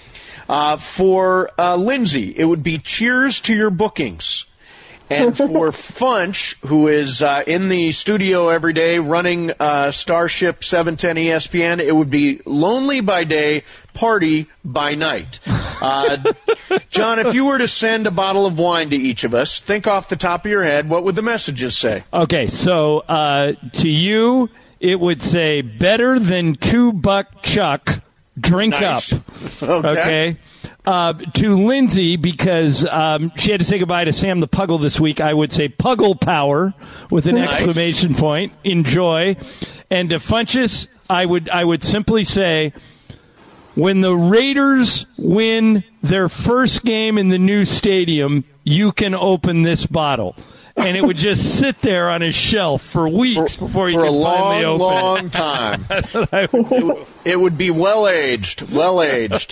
Uh, for uh, Lindsay, it would be cheers to your bookings. And for Funch, who is uh, in the studio every day running uh, Starship seven ten E S P N, it would be lonely by day, party by night. Uh, John, if you were to send a bottle of wine to each of us, think off the top of your head, what would the messages say? Okay, so uh, to you, it would say, better than two buck Chuck, drink nice. up. Okay. Okay. Uh, to Lindsay, because um, she had to say goodbye to Sam the Puggle this week, I would say Puggle Power with an nice. exclamation point. Enjoy. And to Funchess, I would I would simply say, when the Raiders win their first game in the new stadium, you can open this bottle. And it would just sit there on his shelf for weeks for, before you could finally long, open long, it. long time. it, it would be well aged, well aged.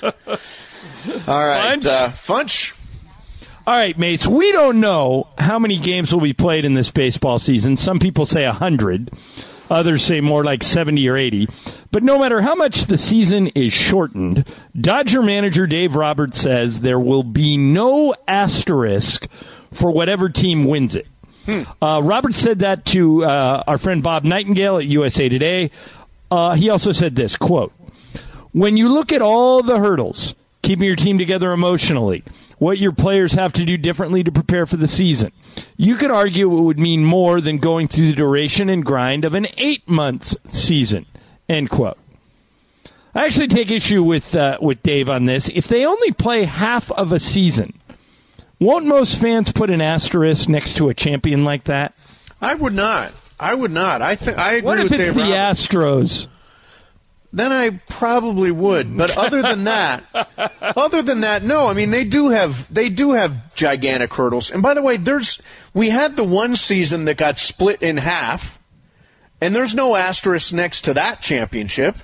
All right, Funch? Uh, Funch. All right, mates, we don't know how many games will be played in this baseball season. Some people say one hundred. Others say more like seventy or eighty. But no matter how much the season is shortened, Dodger manager Dave Roberts says there will be no asterisk for whatever team wins it. Hmm. Uh, Robert said that to uh, our friend Bob Nightingale at U S A Today. Uh, he also said this, quote, "When you look at all the hurdles, keeping your team together emotionally, what your players have to do differently to prepare for the season, you could argue it would mean more than going through the duration and grind of an eight-month season," end quote. I actually take issue with uh, with Dave on this. If they only play half of a season, won't most fans put an asterisk next to a champion like that? I would not. I would not. I think I agree what if with it's Dave the Roberts. Astros? Then I probably would. But other than that, other than that, no. I mean, they do have they do have gigantic hurdles. And by the way, there's we had the one season that got split in half, and there's no asterisk next to that championship.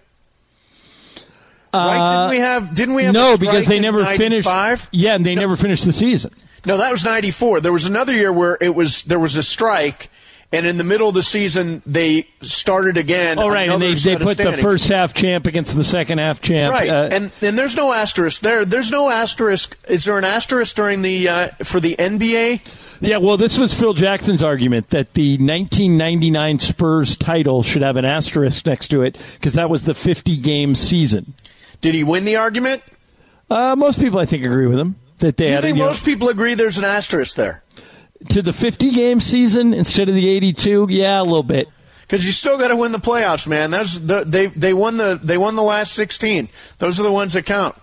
Right? Didn't we have? Didn't we have? No, a because they in never finished. ninety-five? Yeah, and they no. never finished the season. No, that was ninety-four. There was another year where it was there was a strike, and in the middle of the season they started again. Oh, right, and they they put the first half champ against the second half champ. Right, uh, and and there's no asterisk there. There's no asterisk. Is there an asterisk during the uh, for the N B A? Yeah, well, this was Phil Jackson's argument that the nineteen ninety-nine Spurs title should have an asterisk next to it because that was the fifty-game season. Did he win the argument? Uh, most people, I think, agree with him. That they you had, think you most know, people agree there's an asterisk there? To the fifty-game season instead of the eighty-two? Yeah, a little bit. Because you still got to win the playoffs, man. That's the, they they won the they won the last sixteen. Those are the ones that count.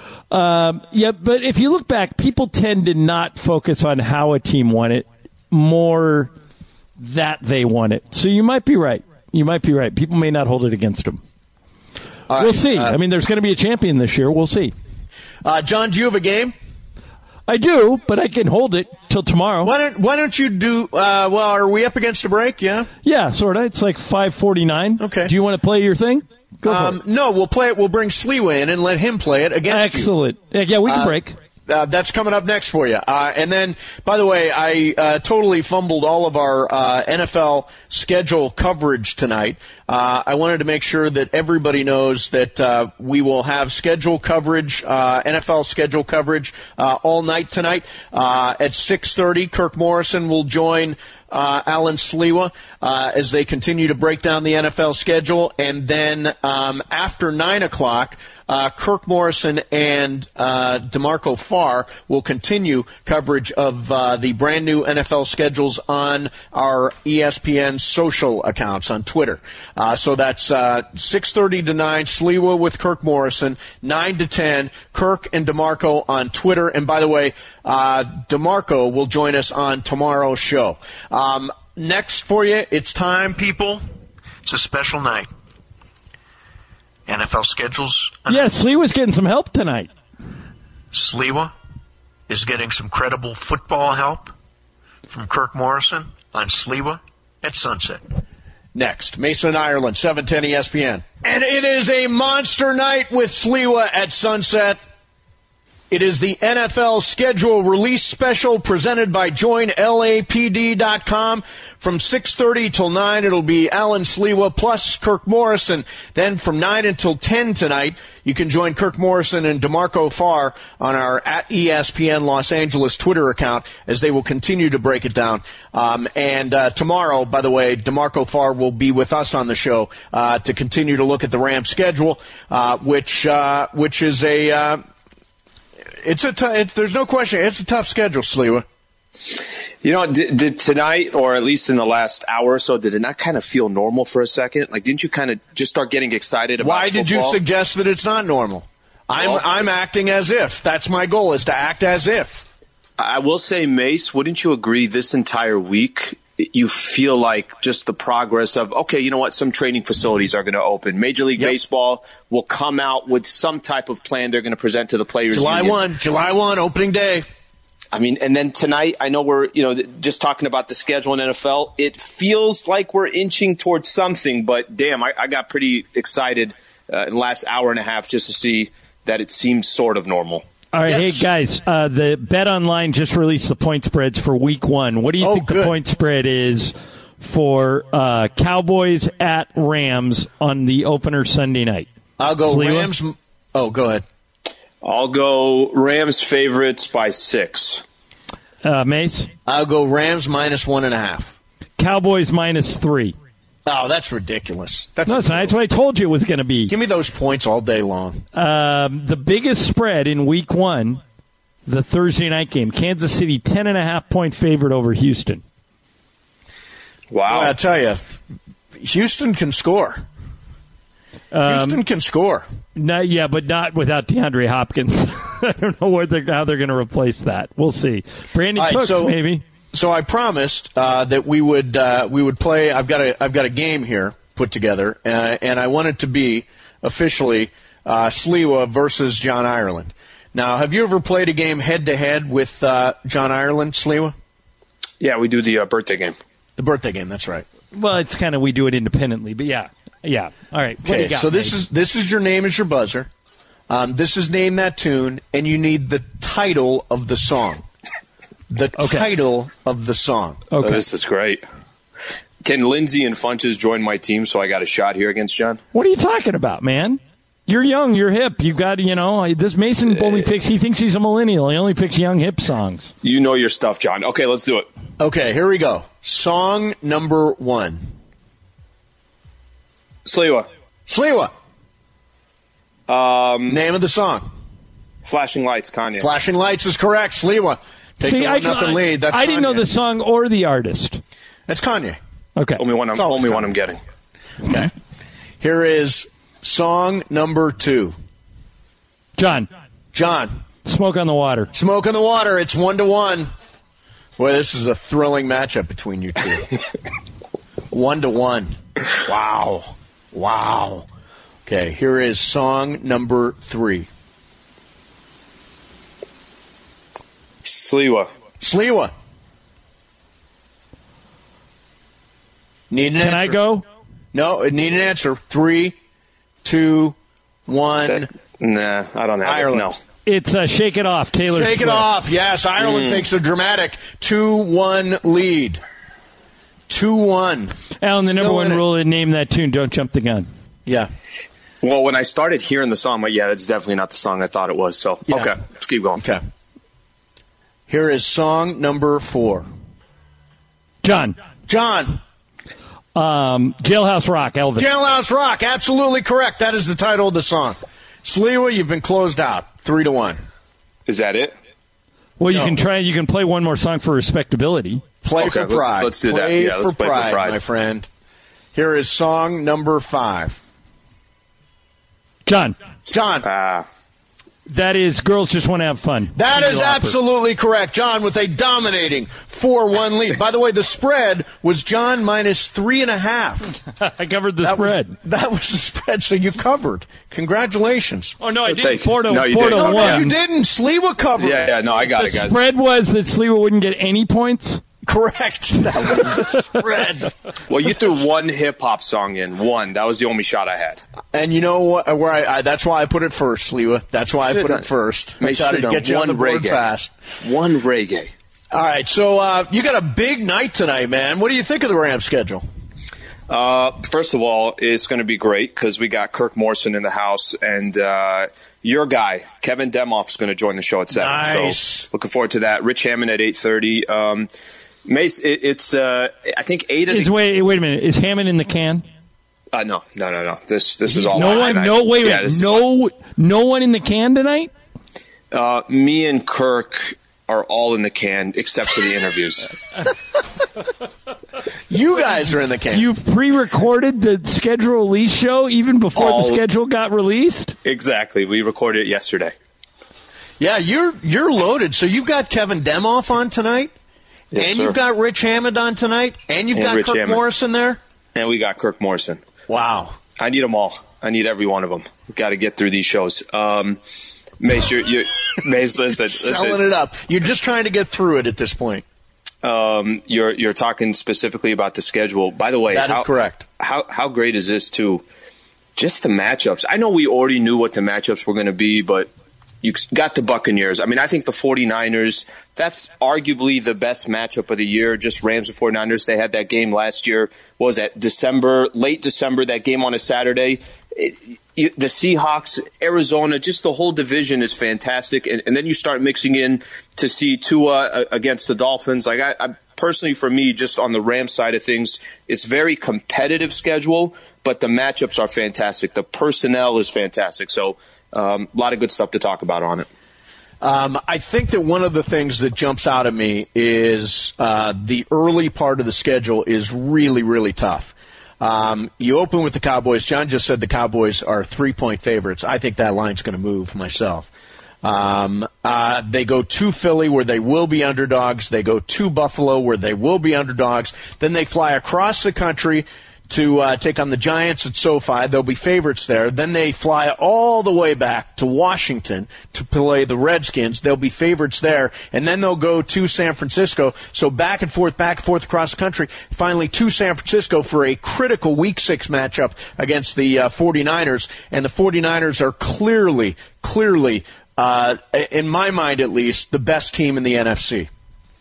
Um, yeah, but if you look back, people tend to not focus on how a team won it, more that they won it. So you might be right. You might be right. People may not hold it against them. All we'll right, see. Uh, I mean, there's going to be a champion this year. We'll see. Uh, John, do you have a game? I do, but I can hold it till tomorrow. Why don't Why don't you do? Uh, well, are we up against a break? Yeah. Yeah, sort of. It's like five forty-nine. Okay. Do you want to play your thing? Go for um, it. No, we'll play it. We'll bring Sliwa in and let him play it against Excellent. you. Excellent. Yeah, we can uh, break. Uh, that's coming up next for you. Uh, and then, by the way, I uh, totally fumbled all of our uh, N F L schedule coverage tonight. Uh, I wanted to make sure that everybody knows that uh, we will have schedule coverage, uh, N F L schedule coverage uh, all night tonight. Uh, at six thirty, Kirk Morrison will join Uh, Alan Sliwa uh, as they continue to break down the N F L schedule. And then um, after nine o'clock, uh, Kirk Morrison and uh, DeMarco Farr will continue coverage of uh, the brand new N F L schedules on our E S P N social accounts on Twitter. Uh, so that's uh, six thirty to nine, Sliwa with Kirk Morrison, nine to ten, Kirk and DeMarco on Twitter. And by the way, uh, DeMarco will join us on tomorrow's show. Um, next for you, it's time, people. It's a special night. N F L schedules. Yeah, Sliwa's getting some help tonight. Sliwa is getting some credible football help from Kirk Morrison on Sliwa at Sunset. Next, Mason, Ireland, seven ten E S P N. And it is a monster night with Sliwa at Sunset. It is the N F L schedule release special presented by join L A P D dot com. From six thirty till nine, it'll be Alan Sliwa plus Kirk Morrison. Then from nine until ten tonight, you can join Kirk Morrison and DeMarco Farr on our at E S P N Los Angeles Twitter account as they will continue to break it down. Um, and uh, tomorrow, by the way, DeMarco Farr will be with us on the show uh, to continue to look at the Rams schedule, uh, which uh, which is a uh, It's a t- it's, there's no question. It's a tough schedule, Sliwa. You know, did, did tonight, or at least in the last hour or so, did it not kind of feel normal for a second? Like, didn't you kind of just start getting excited about Why football? did you suggest that it's not normal? I'm Well, I'm acting as if. That's my goal, is to act as if. I will say, Mace, wouldn't you agree this entire week you feel like just the progress of, okay, you know what, some training facilities are going to open. Major League Yep. Baseball will come out with some type of plan they're going to present to the players. July union. first, July first, opening day. I mean, and then tonight, I know we're, you know, just talking about the schedule in N F L. It feels like we're inching towards something, but damn, I, I got pretty excited uh, in the last hour and a half just to see that it seems sort of normal. All right, Yes. hey, guys, uh, the Bet Online just released the point spreads for week one. What do you Oh, think good. the point spread is for uh, Cowboys at Rams on the opener Sunday night? I'll go Sliwa? Rams. Oh, go ahead. I'll go Rams favorites by six. Uh, Mace? I'll go Rams minus one and a half. Cowboys minus three. Oh, that's ridiculous. That's, Listen, that's what I told you it was going to be. Give me those points all day long. Um, the biggest spread in week one, the Thursday night game. Kansas City, ten and a half point favorite over Houston. Wow. Well, I'll tell you, Houston can score. Houston um, can score. No, yeah, but not without DeAndre Hopkins. I don't know where they're, how they're going to replace that. We'll see. Brandon right, Cooks, so, maybe. So I promised uh, that we would uh, we would play. I've got a I've got a game here put together, uh, and I want it to be officially uh, Sliwa versus John Ireland. Now, have you ever played a game head to head with uh, John Ireland, Sliwa? Yeah, we do the uh, birthday game. The birthday game. That's right. Well, it's kind of we do it independently, but yeah. Yeah. All right. What okay. do you got, so this Nate? is this is your name as your buzzer. Um, this is Name That Tune, and you need the title of the song. The okay. title of the song. Okay. Oh, this is great. Can Lindsay and Funches join my team so I got a shot here against John? What are you talking about, man? You're young. You're hip. You got, you know, this Mason only picks, he thinks he's a millennial. He only picks young, hip songs. You know your stuff, John. Okay, let's do it. Okay, here we go. Song number one. Sliwa. Sliwa. Um, Name of the song. Flashing Lights, Kanye. Flashing Lights is correct. Sliwa takes See, a one nothing lead. That's I didn't Kanye. know the song or the artist. That's Kanye. Okay. Only one I'm, only one I'm getting. Okay. Here is song number two. John. John. Smoke on the Water. Smoke on the Water. It's one to one. Boy, this is a thrilling matchup between you two. One to one. Wow. Wow. Okay, here is song number three. Sliwa. Sliwa. Need an Can answer. I go? No, I need an answer. Three, two, one. Nah, I don't have Ireland. it. No. It's uh, Shake It Off, Taylor Shake Swift. it off. Yes, Ireland Mm. takes a dramatic two one lead. two one. Alan, the Still number one in it. rule in Name That Tune, don't jump the gun. Yeah. Well, when I started hearing the song, I'm like, yeah, that's definitely not the song I thought it was. So, Yeah. okay, let's keep going. Okay. Here is song number four. John. John. Um, Jailhouse Rock, Elvis. Jailhouse Rock. Absolutely correct. That is the title of the song. Sliwa, you've been closed out. Three to one. Is that it? Well, you No. can try. You can play one more song for respectability. Play Okay, for let's- pride. let's do that. Play Yeah, let's for play for pride, pride. my friend. Here is song number five. John. John. Ah. That is Girls Just Want to Have Fun. That Cyndi is Lauper. absolutely correct. John with a dominating four one lead. By the way, the spread was John minus three and a half. I covered the That spread. Was, that was the spread, so you covered. Congratulations. Oh, no, I Thank didn't. you. Four to, No, you four to didn't. No, one. no, you didn't. Sliwa covered. Yeah, yeah, no, I got The it, guys. spread was that Sliwa wouldn't get any points. Correct. That was the spread. Well, you threw one hip hop song in. One. That was the only shot I had. And you know what? Where I, I that's why I put it first, Sliwa. That's why I Should've put done- it first. I Make thought sure I'd done get you on one the board reggae. fast. One reggae. All right, so uh, you got a big night tonight, man. What do you think of the Rams schedule? Uh, first of all, it's going to be great because we got Kirk Morrison in the house, and uh, your guy Kevin Demoff is going to join the show at seven. Nice. So looking forward to that. Rich Hammond at eight thirty. Um, Mace, it, it's uh, I think eight of Is the. wait, wait a minute. Is Hammond in the can? Uh, no, no, no, no. This this is all No live one. tonight. No wait. Yeah, wait this is no. No one in the can tonight. Uh, me and Kirk are all in the can except for the interviews. You guys are in the can. You've pre-recorded the schedule release show even before All- the schedule got released. Exactly. We recorded it yesterday. Yeah, you're you're loaded. So you've got Kevin Demoff on tonight, Yes, and sir. you've got Rich Hammond on tonight, and you've And got Rich Kirk Hammond. Morrison there. And we got Kirk Morrison. Wow. I need them all. I need every one of them. We've got to get through these shows. Um, Mace, you're, you're, Mace, listen, Selling listen. it up. You're just trying to get through it at this point. Um, you're you're talking specifically about the schedule. By the way, That is how, correct. How how great is this too? Just the matchups. I know we already knew what the matchups were going to be, but you got the Buccaneers. I mean, I think the 49ers, that's arguably the best matchup of the year. Just Rams and 49ers. They had that game last year. What was that? December, late December, that game on a Saturday. it, you, the Seahawks, Arizona, just the whole division is fantastic. And, and then you start mixing in to see Tua against the Dolphins. Like I, I personally, for me, just on the Rams side of things, it's very competitive schedule, but the matchups are fantastic. The personnel is fantastic. So um, a lot of good stuff to talk about on it. Um, I think that one of the things that jumps out at me is uh, the early part of the schedule is really, really tough. Um, you open with the Cowboys. John just said the Cowboys are three-point favorites. I think that line's going to move myself. Um, uh, they go to Philly, where they will be underdogs. They go to Buffalo, where they will be underdogs. Then they fly across the country to uh, take on the Giants at SoFi. They'll be favorites there. Then they fly all the way back to Washington to play the Redskins. They'll be favorites there. And then they'll go to San Francisco. So back and forth, back and forth across the country. Finally to San Francisco for a critical Week six matchup against the uh, 49ers. And the 49ers are clearly, clearly, uh, in my mind at least, the best team in the N F C.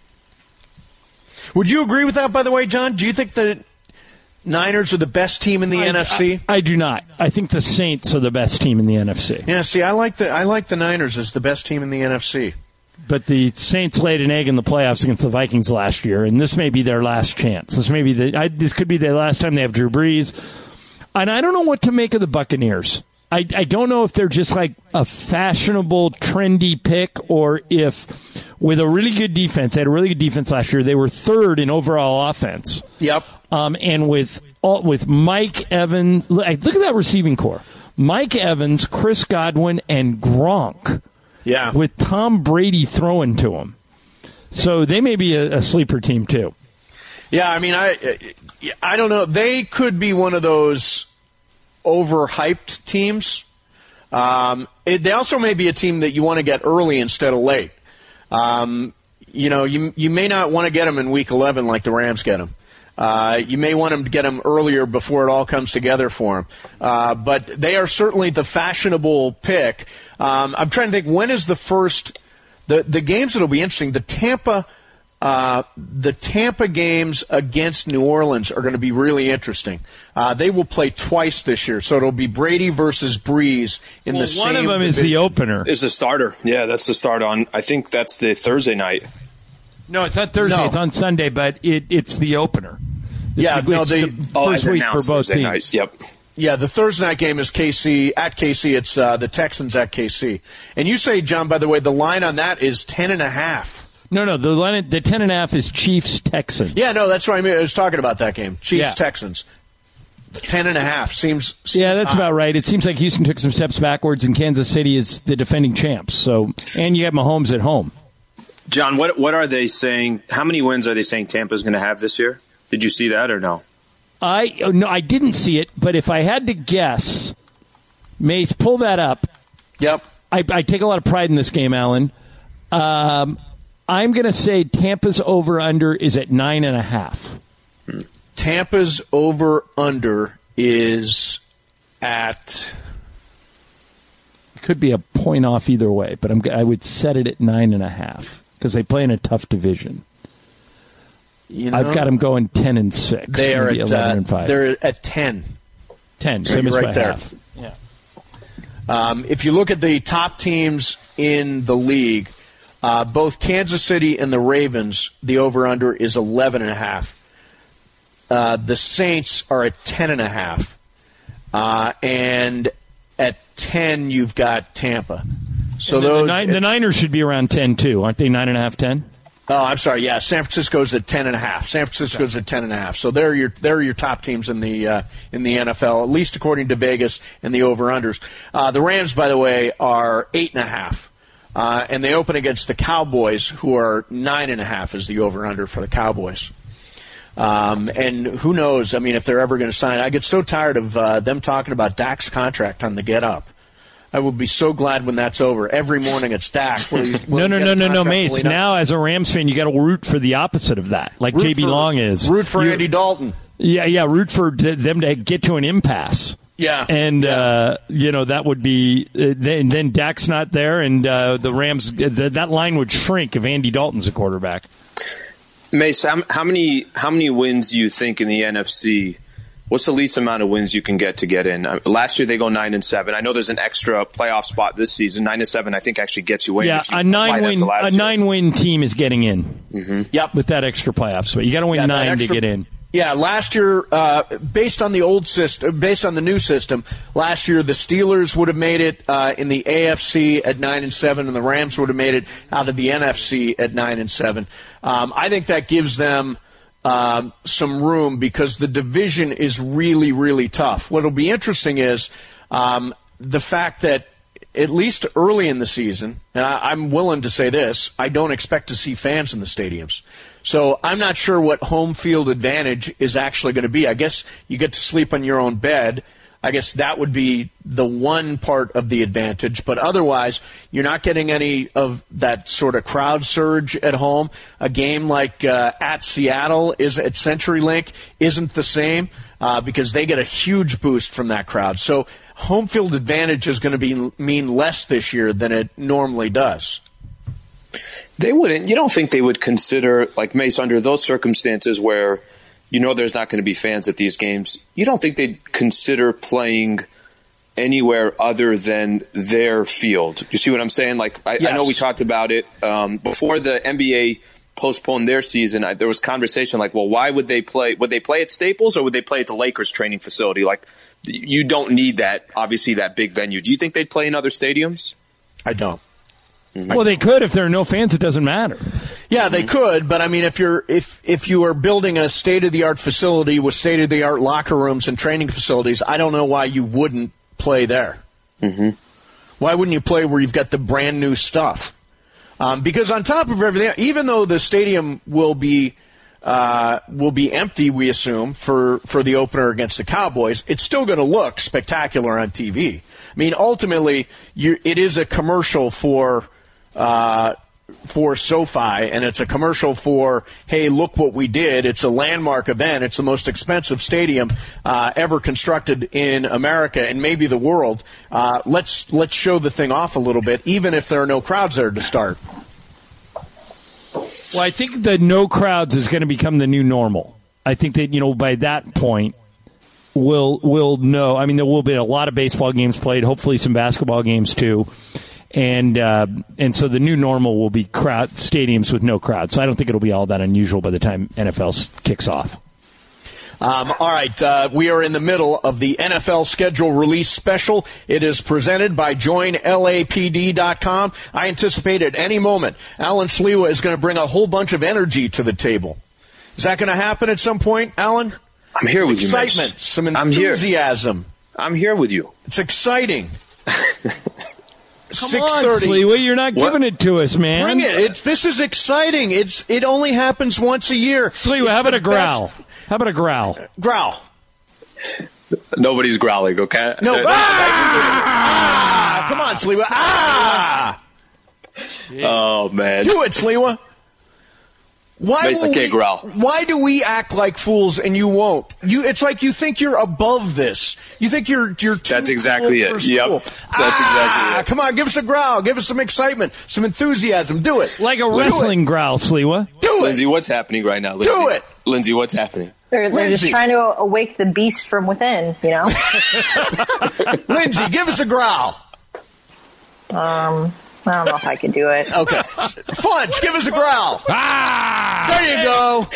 Would you agree with that, by the way, John? Do you think that Niners are the best team in the I, N F C? I, I do not. I think the Saints are the best team in the N F C. Yeah, see, I like the I like the Niners as the best team in the N F C. But the Saints laid an egg in the playoffs against the Vikings last year, and this may be their last chance. This may be the I, this could be the last time they have Drew Brees. And I don't know what to make of the Buccaneers. I, I don't know if they're just like a fashionable, trendy pick, or if with a really good defense, they had a really good defense last year. They were third in overall offense. Yep. Um, and with all, with Mike Evans, look at that receiving core: Mike Evans, Chris Godwin, and Gronk. Yeah. With Tom Brady throwing to him, so they may be a, a sleeper team too. Yeah, I mean, I I don't know. They could be one of those overhyped teams. Um, it, they also may be a team that you want to get early instead of late. Um, you know, you you may not want to get them in week eleven like the Rams get them. Uh, you may want them to get them earlier before it all comes together for them. Uh, but they are certainly the fashionable pick. Um, I'm trying to think, when is the first the the games that'll be interesting? The Tampa. Uh, the Tampa games against New Orleans are going to be really interesting. Uh, they will play twice this year, so it'll be Brady versus Breeze in well, the same. One of them division. is the opener. Is the starter? Yeah, that's the start on. I think that's the Thursday night. No, it's not Thursday. No. It's on Sunday, but it, it's the opener. It's yeah, the, no, it's they the oh, first week for both Thursday teams. Night. Yep. Yeah, the Thursday night game is K C at K C. It's uh, the Texans at K C. And you say, John, by the way, the line on that is ten and a half. No, no, the line, the ten and a half is Chiefs Texans. Yeah, no, that's what I mean. I was talking about that game. Chiefs Yeah. Texans. Ten and a half seems. seems Yeah, that's high. about right. It seems like Houston took some steps backwards, and Kansas City is the defending champs. So, and you have Mahomes at home. John, what what are they saying? How many wins are they saying Tampa's going to have this year? Did you see that or no? I no, I didn't see it, but if I had to guess, Mace, pull that up. Yep. I, I take a lot of pride in this game, Alan. Um, I'm going to say Tampa's over-under is at nine and a half. Tampa's over-under is at... It could be a point off either way, but I'm, I would set it at nine and a half because they play in a tough division. You know, I've got them going ten and six. They are at eleven uh, and five. They're at ten. Ten, So so you're right right there. half. Yeah. Um, if you look at the top teams in the league, uh, both Kansas City and the Ravens, the over-under is eleven and a half. Uh, the Saints are at ten and a half, uh, and at ten you've got Tampa. So the, those the, Nin- the Niners should be around ten too, aren't they? Nine and a half, ten. Oh, I'm sorry. Yeah, San Francisco's at ten and a half. San Francisco's at ten and a half. So they're your they're your top teams in the uh, in the N F L, at least according to Vegas and the over/unders. Uh, the Rams, by the way, are eight and a half, uh, and they open against the Cowboys, who are nine and a half as the over/under for the Cowboys. Um, and who knows? I mean, if they're ever going to sign, I get so tired of uh, them talking about Dak's contract on the Get Up. I will be so glad when that's over. Every morning it's Dak. Will he, will No, no, he no, get a no, no, contract? Mace. Will he not? Now, as a Rams fan, you got to root for the opposite of that, like Root J B for- Long is. Root for You- Andy Dalton. Yeah, yeah. Root for t- them to get to an impasse. Yeah, and yeah. Uh, you know that would be uh, then. Then Dak's not there, and uh, the Rams th- that line would shrink if Andy Dalton's a quarterback. Mace, how, how many how many wins do you think in the N F C What's the least amount of wins you can get to get in? Uh, last year they go nine and seven. I know there's an extra playoff spot this season. Nine and seven, I think, actually gets you in. Yeah, you a nine win a nine win team is getting in. Mm-hmm. Yep, with that extra playoff spot, you got to win yeah, nine extra, to get in. Yeah, last year, uh, based on the old system, based on the new system, last year the Steelers would have made it uh, in the A F C at nine and seven, and the Rams would have made it out of the N F C at nine and seven. Um, I think that gives them Um, some room because the division is really, really tough. What'll be interesting is um, the fact that at least early in the season, and I, I'm willing to say this, I don't expect to see fans in the stadiums. So I'm not sure what home field advantage is actually going to be. I guess you get to sleep on your own bed. I guess that would be the one part of the advantage. But otherwise, you're not getting any of that sort of crowd surge at home. A game like uh, at Seattle is at CenturyLink isn't the same uh, because they get a huge boost from that crowd. So home field advantage is going to be mean less this year than it normally does. They wouldn't. You don't think they would consider, like Mace, under those circumstances where you know there's not going to be fans at these games, you don't think they'd consider playing anywhere other than their field? You see what I'm saying? Like I, yes. I know we talked about it um, before the N B A postponed their season. I, there was conversation like, well, why would they play? Would they play at Staples or would they play at the Lakers training facility? Like, you don't need that, obviously, that big venue. Do you think they'd play in other stadiums? I don't. Well, they could. If there are no fans, it doesn't matter. Yeah, they could, but I mean, if you're if if you are building a state of the art facility with state of the art locker rooms and training facilities, I don't know why you wouldn't play there. Mm-hmm. Why wouldn't you play where you've got the brand new stuff? Um, because on top of everything, even though the stadium will be uh, will be empty, we assume for for the opener against the Cowboys, it's still going to look spectacular on T V. I mean, ultimately, you, it is a commercial for. Uh, for SoFi, and it's a commercial for, hey, look what we did. It's a landmark event. It's the most expensive stadium uh, ever constructed in America and maybe the world. Uh, let's let's show the thing off a little bit, even if there are no crowds there to start. Well, I think the no crowds is going to become the new normal. I think that, you know, by that point, we'll, we'll know. I mean, there will be a lot of baseball games played, hopefully some basketball games too. And uh, and so the new normal will be crowd stadiums with no crowd. So I don't think it'll be all that unusual by the time N F L kicks off. Um, all right, uh, we are in the middle of the N F L schedule release special. It is presented by join L A P D dot com. I anticipate at any moment Alan Sliwa is going to bring a whole bunch of energy to the table. Is that going to happen at some point, Alan? I'm here with you, excitement, some enthusiasm. I'm here. I'm here with you. It's exciting. Come on, Sliwa, you're not giving what? it to us, man. Bring it. It's this is exciting. It's it only happens once a year. Sliwa, how about a growl? Best. How about a growl? Growl. Nobody's growling, okay? No. Ah! ah! Come on, Sliwa. Ah! Oh man. Do it, Sliwa. Why, Mace, I can't we, growl. Why do we act like fools and you won't? You, it's like you think you're above this. You think you're you're too That's exactly cool it. for Yep. school. That's ah, exactly it. Come on, give us a growl. Give us some excitement, some enthusiasm. Do it. Like a wrestling growl, Sliwa. Do it. Lindsay, what's happening right now? Lindsay? Do it. Lindsay, what's happening? They're, they're just trying to awake the beast from within, you know? Lindsay, give us a growl. Um... I don't know if I could do it. Okay. Fudge, give us a growl. Ah! There you go.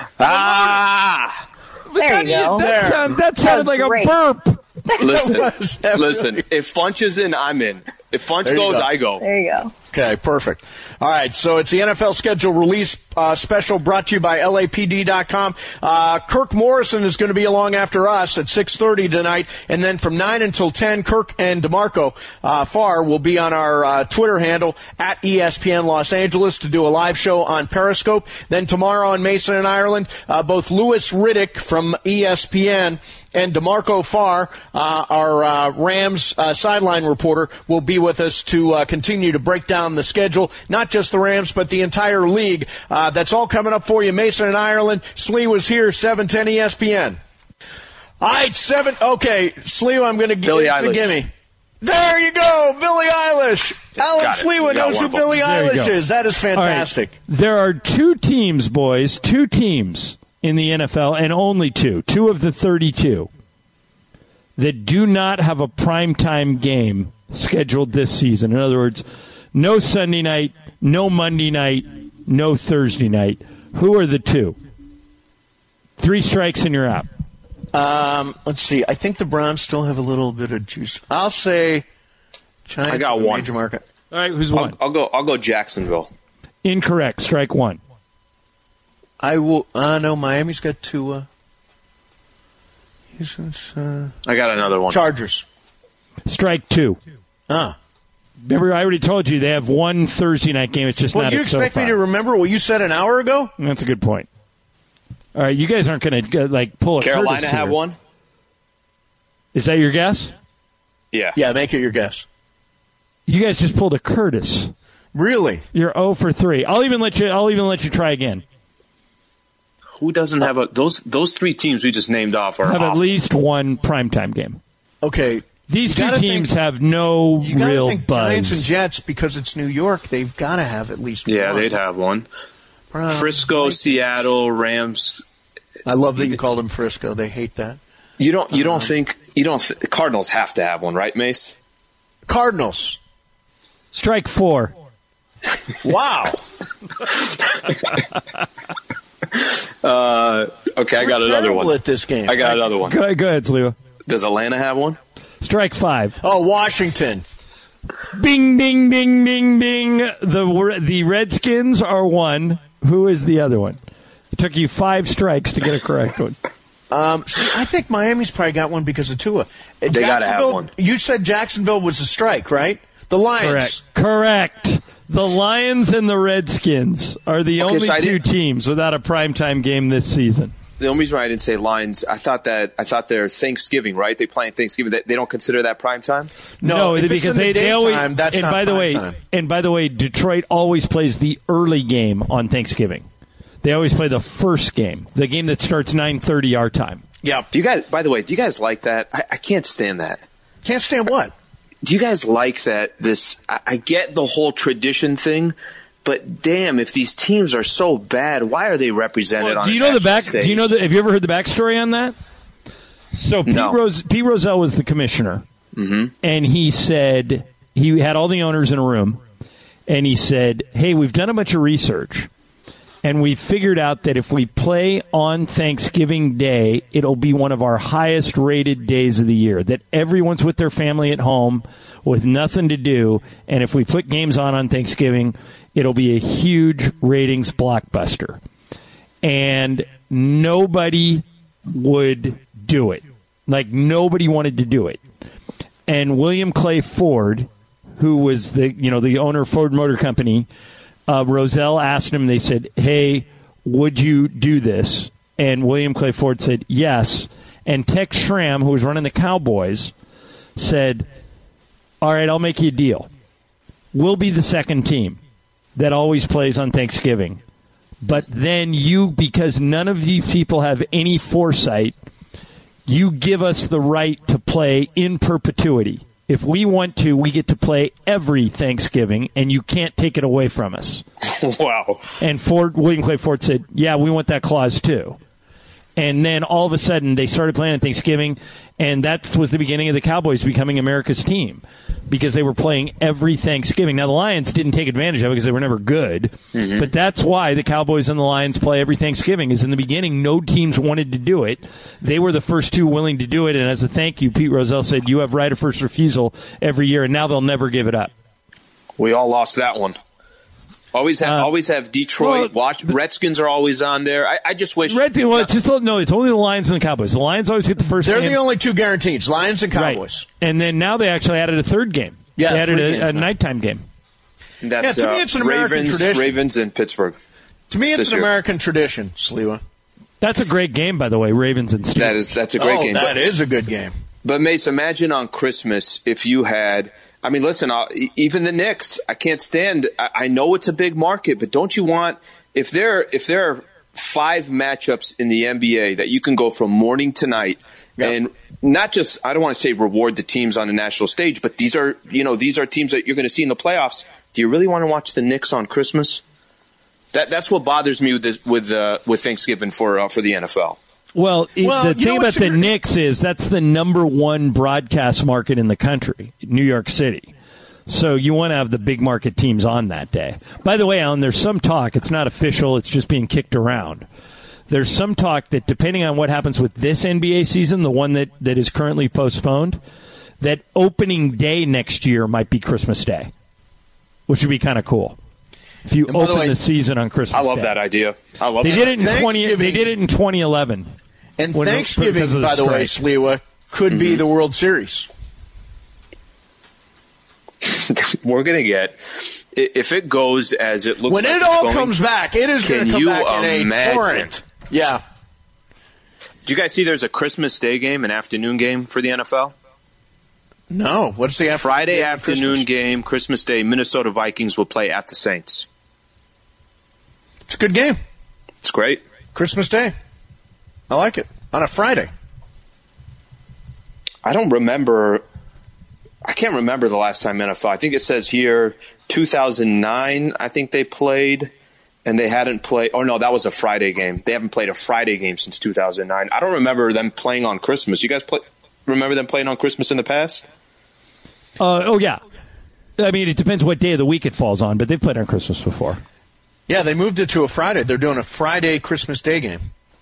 Ah! There you go. That, sound, that sounded like great. a burp. Listen, listen. If Funch is in, I'm in. If Funch goes, go. I go. There you go. Okay, perfect. All right, so it's the N F L schedule release uh, special brought to you by L A P D dot com. Uh, Kirk Morrison is going to be along after us at six thirty tonight, and then from nine until ten, Kirk and DeMarco uh, Farr will be on our uh, Twitter handle at E S P N Los Angeles to do a live show on Periscope. Then tomorrow in Mason and Ireland, uh, both Louis Riddick from E S P N and DeMarco Farr, uh, our uh, Rams uh, sideline reporter, will be with us to uh, continue to break down the schedule, not just the Rams, but the entire league. Uh, that's all coming up for you. Mason and Ireland. Slee was here, seven ten E S P N. All right, seven. Okay, Slee, I'm going to give it a gimme. There you go, Billie Eilish. Alan Sliwa knows who Billie Eilish is. That is fantastic. Right. There are two teams, boys, two teams in the N F L, and only two, two of the thirty-two, that do not have a primetime game scheduled this season. In other words, no Sunday night, no Monday night, no Thursday night. Who are the two? Three strikes and you're out. Um, let's see. I think the Browns still have a little bit of juice. I'll say Giants. I got one. Major market. All right, who's one? I'll, I'll go. I'll go Jacksonville. Incorrect. Strike one. I will. Uh, no, Miami's got two. Uh, uh, I got another one. Chargers. Strike two. Ah. Remember, I already told you they have one Thursday night game. It's just well, not you at expect SoFi. me to remember what you said an hour ago? That's a good point. All right, you guys aren't going to like pull a Carolina Curtis have here. one? Is that your guess? Yeah. Yeah, make it your guess. You guys just pulled a Curtis. Really? You're zero for three. I'll even let you. I'll even let you try again. Who doesn't have a those those three teams we just named off are Have off. at least one primetime game. Okay. These You two gotta teams think- have no You gotta real think buzz. Giants and Jets, because it's New York, they've got to have at least Yeah, one. they'd have one. Browns, Frisco, Vikings. Seattle, Rams. I love that you called them Frisco. They hate that. You don't you don't Uh-huh. think you don't th- Cardinals have to have one, right, Mace? Cardinals. Strike four. Wow. uh, okay, I got We're another terrible one. at this game. I got another one. Go ahead, go ahead, Sliwa. Does Atlanta have one? Strike five. Oh, Washington. Bing, bing, bing, bing, bing. The the Redskins are one. Who is the other one? It took you five strikes to get a correct one. Um, see, I think Miami's probably got one because of Tua. They gotta have Jacksonville- one. You said Jacksonville was a strike, right? The Lions. Correct. Correct. The Lions and the Redskins are the Okay, only so I two didn't- teams without a primetime game this season. The only reason why I didn't say Lions, I thought that I thought they're Thanksgiving, right? They play on Thanksgiving. They, they don't consider that prime time. No, if it's because in the they, they always. daytime, that's and not by the prime way, time. and by the way, Detroit always plays the early game on Thanksgiving. They always play the first game, the game that starts nine thirty our time. Yeah. Do you guys? By the way, do you guys like that? I, I can't stand that. Can't stand what? Do you guys like that? This I, I get the whole tradition thing, but damn, if these teams are so bad, why are they represented Well, on? do you a know the national back? stage? Do you know the? Have you ever heard the backstory on that? So Pete, No. Rose, Pete Rozelle was the commissioner, Mhm. and he said he had all the owners in a room, and he said, "Hey, we've done a bunch of research, and we figured out that if we play on Thanksgiving Day, it'll be one of our highest rated days of the year. That everyone's with their family at home with nothing to do, and if we put games on on Thanksgiving, it'll be a huge ratings blockbuster." And nobody would do it. Like, nobody wanted to do it. And William Clay Ford, who was the, you know, the owner of Ford Motor Company, uh, Rozelle asked him, they said, "Hey, would you do this?" And William Clay Ford said, "Yes." And Tex Schramm, who was running the Cowboys, said, "All right, I'll make you a deal. We'll be the second team that always plays on Thanksgiving. But then you, because none of these people have any foresight, you give us the right to play in perpetuity. If we want to, we get to play every Thanksgiving, and you can't take it away from us." Wow. And Ford, William Clay Ford said, "Yeah, we want that clause too." And then all of a sudden, they started playing on Thanksgiving, and that was the beginning of the Cowboys becoming America's team because they were playing every Thanksgiving. Now, the Lions didn't take advantage of it because they were never good, Mm-hmm. but that's why the Cowboys and the Lions play every Thanksgiving, is in the beginning, no teams wanted to do it. They were the first two willing to do it, and as a thank you, Pete Rozelle said, "You have right of first refusal every year," and now they'll never give it up. We all lost that one. Always have, Uh, always have Detroit. well, watch Redskins are always on there. I, I just wish. Red team, well, it's just no, it's only the Lions and the Cowboys. The Lions always get the first They're game. the only two guarantees, Lions and Cowboys. Right. And then now they actually added a third game. Yeah, they added three a, games a now. nighttime game. That's Yeah, to me uh, it's an American Ravens, tradition. Ravens and Pittsburgh. To me, it's This an year. American tradition, Sliwa. That's a great game, by the way, Ravens and Steelers. That is that's a great oh, game. that But, is a good game. but Mace, imagine on Christmas if you had. I mean, listen. I'll, even the Knicks, I can't stand. I, I know it's a big market, but don't you want if there if there are five matchups in the N B A that you can go from morning to night Yep. and not just I don't want to say reward the teams on the national stage, but these are you know these are teams that you're going to see in the playoffs. Do you really want to watch the Knicks on Christmas? That that's what bothers me with this, with uh, with Thanksgiving for uh, for the N F L. Well, it, well the thing about the Knicks is that's the number one broadcast market in the country, New York City. So you want to have the big market teams on that day. By the way, Alan, there's some talk. It's not official. It's just being kicked around. There's some talk that depending on what happens with this N B A season, the one that, that is currently postponed, that opening day next year might be Christmas Day, which would be kind of cool. If you open the, way, the season on Christmas Day. I love Day. that idea. I love they that. Did it in twenty, they did it in twenty eleven. And when, Thanksgiving, the by the strike. way, Sliwa, could mm-hmm. be the World Series. We're going to get, if it goes as it looks when like it it's all going, comes back, it is going to come back in a torrent. Yeah. Did you guys see there's a Christmas Day game, an afternoon game for the N F L? No. What's the after- Friday afternoon Christmas? game, Christmas Day, Minnesota Vikings will play at the Saints. It's a good game. It's great. Christmas Day. I like it. On a Friday. I don't remember. I can't remember the last time N F L. I think it says here two thousand nine, I think they played, and they hadn't played. Oh, no, that was a Friday game. They haven't played a Friday game since two thousand nine. I don't remember them playing on Christmas. You guys play, remember them playing on Christmas in the past? Uh, oh, yeah. I mean, it depends what day of the week it falls on, but they've played on Christmas before. Yeah, they moved it to a Friday. They're doing a Friday Christmas Day game.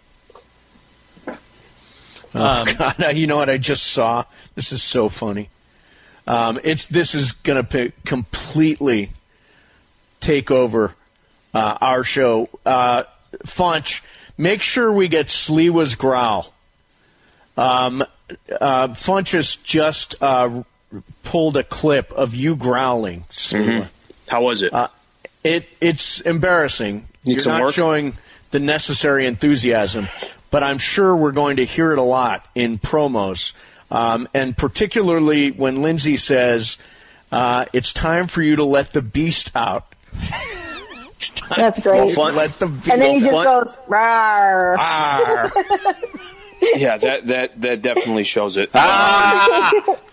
Oh, um, God, you know what I just saw? This is so funny. Um, it's This is going to completely take over uh, our show. Uh, Funch, make sure we get Sliwa's growl. Um, uh, Funch has just uh, pulled a clip of you growling, Sliwa. Mm-hmm. How was it? Uh, it it's embarrassing. Need You're some not work? showing the necessary enthusiasm, but I'm sure we're going to hear it a lot in promos, um, and particularly when Lindsay says, uh, it's time for you to let the beast out. That's great. Well, let the beast and then he just fun. goes, rawr. Rawr. Yeah, that, that, that definitely shows it. Ah!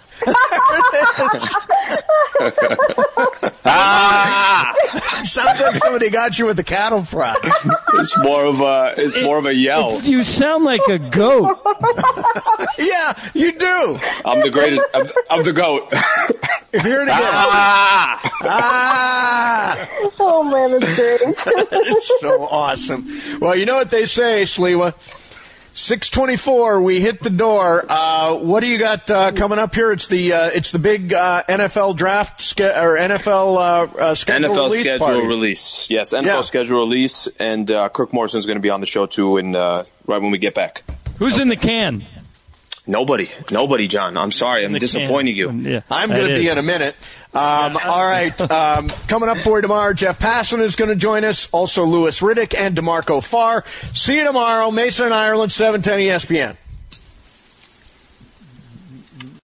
Ah! Sounds like somebody got you with the cattle prod. It's more of a it's it, more of a yell. You sound like a goat. Yeah, you do. I'm the greatest. I'm, I'm the goat. Hear it again. Ah! Ah! Oh man, that's great. It's so awesome. Well, you know what they say, Sliwa. six twenty-four, we hit the door. Uh, what do you got uh, coming up here? It's the uh, it's the big uh, N F L draft ske- or N F L uh, uh, schedule N F L release schedule party. release. Yes, N F L Yeah. schedule release, and uh, Kirk Morrison's going to be on the show too, and uh, right when we get back. Who's okay. in the can? Nobody, nobody, John. I'm sorry, I'm the disappointing can. you. Yeah, I'm going to be in a minute. Um, all right, um, coming up for you tomorrow, Jeff Passan is going to join us. Also, Louis Riddick and DeMarco Farr. See you tomorrow, Mason and Ireland, seven ten E S P N.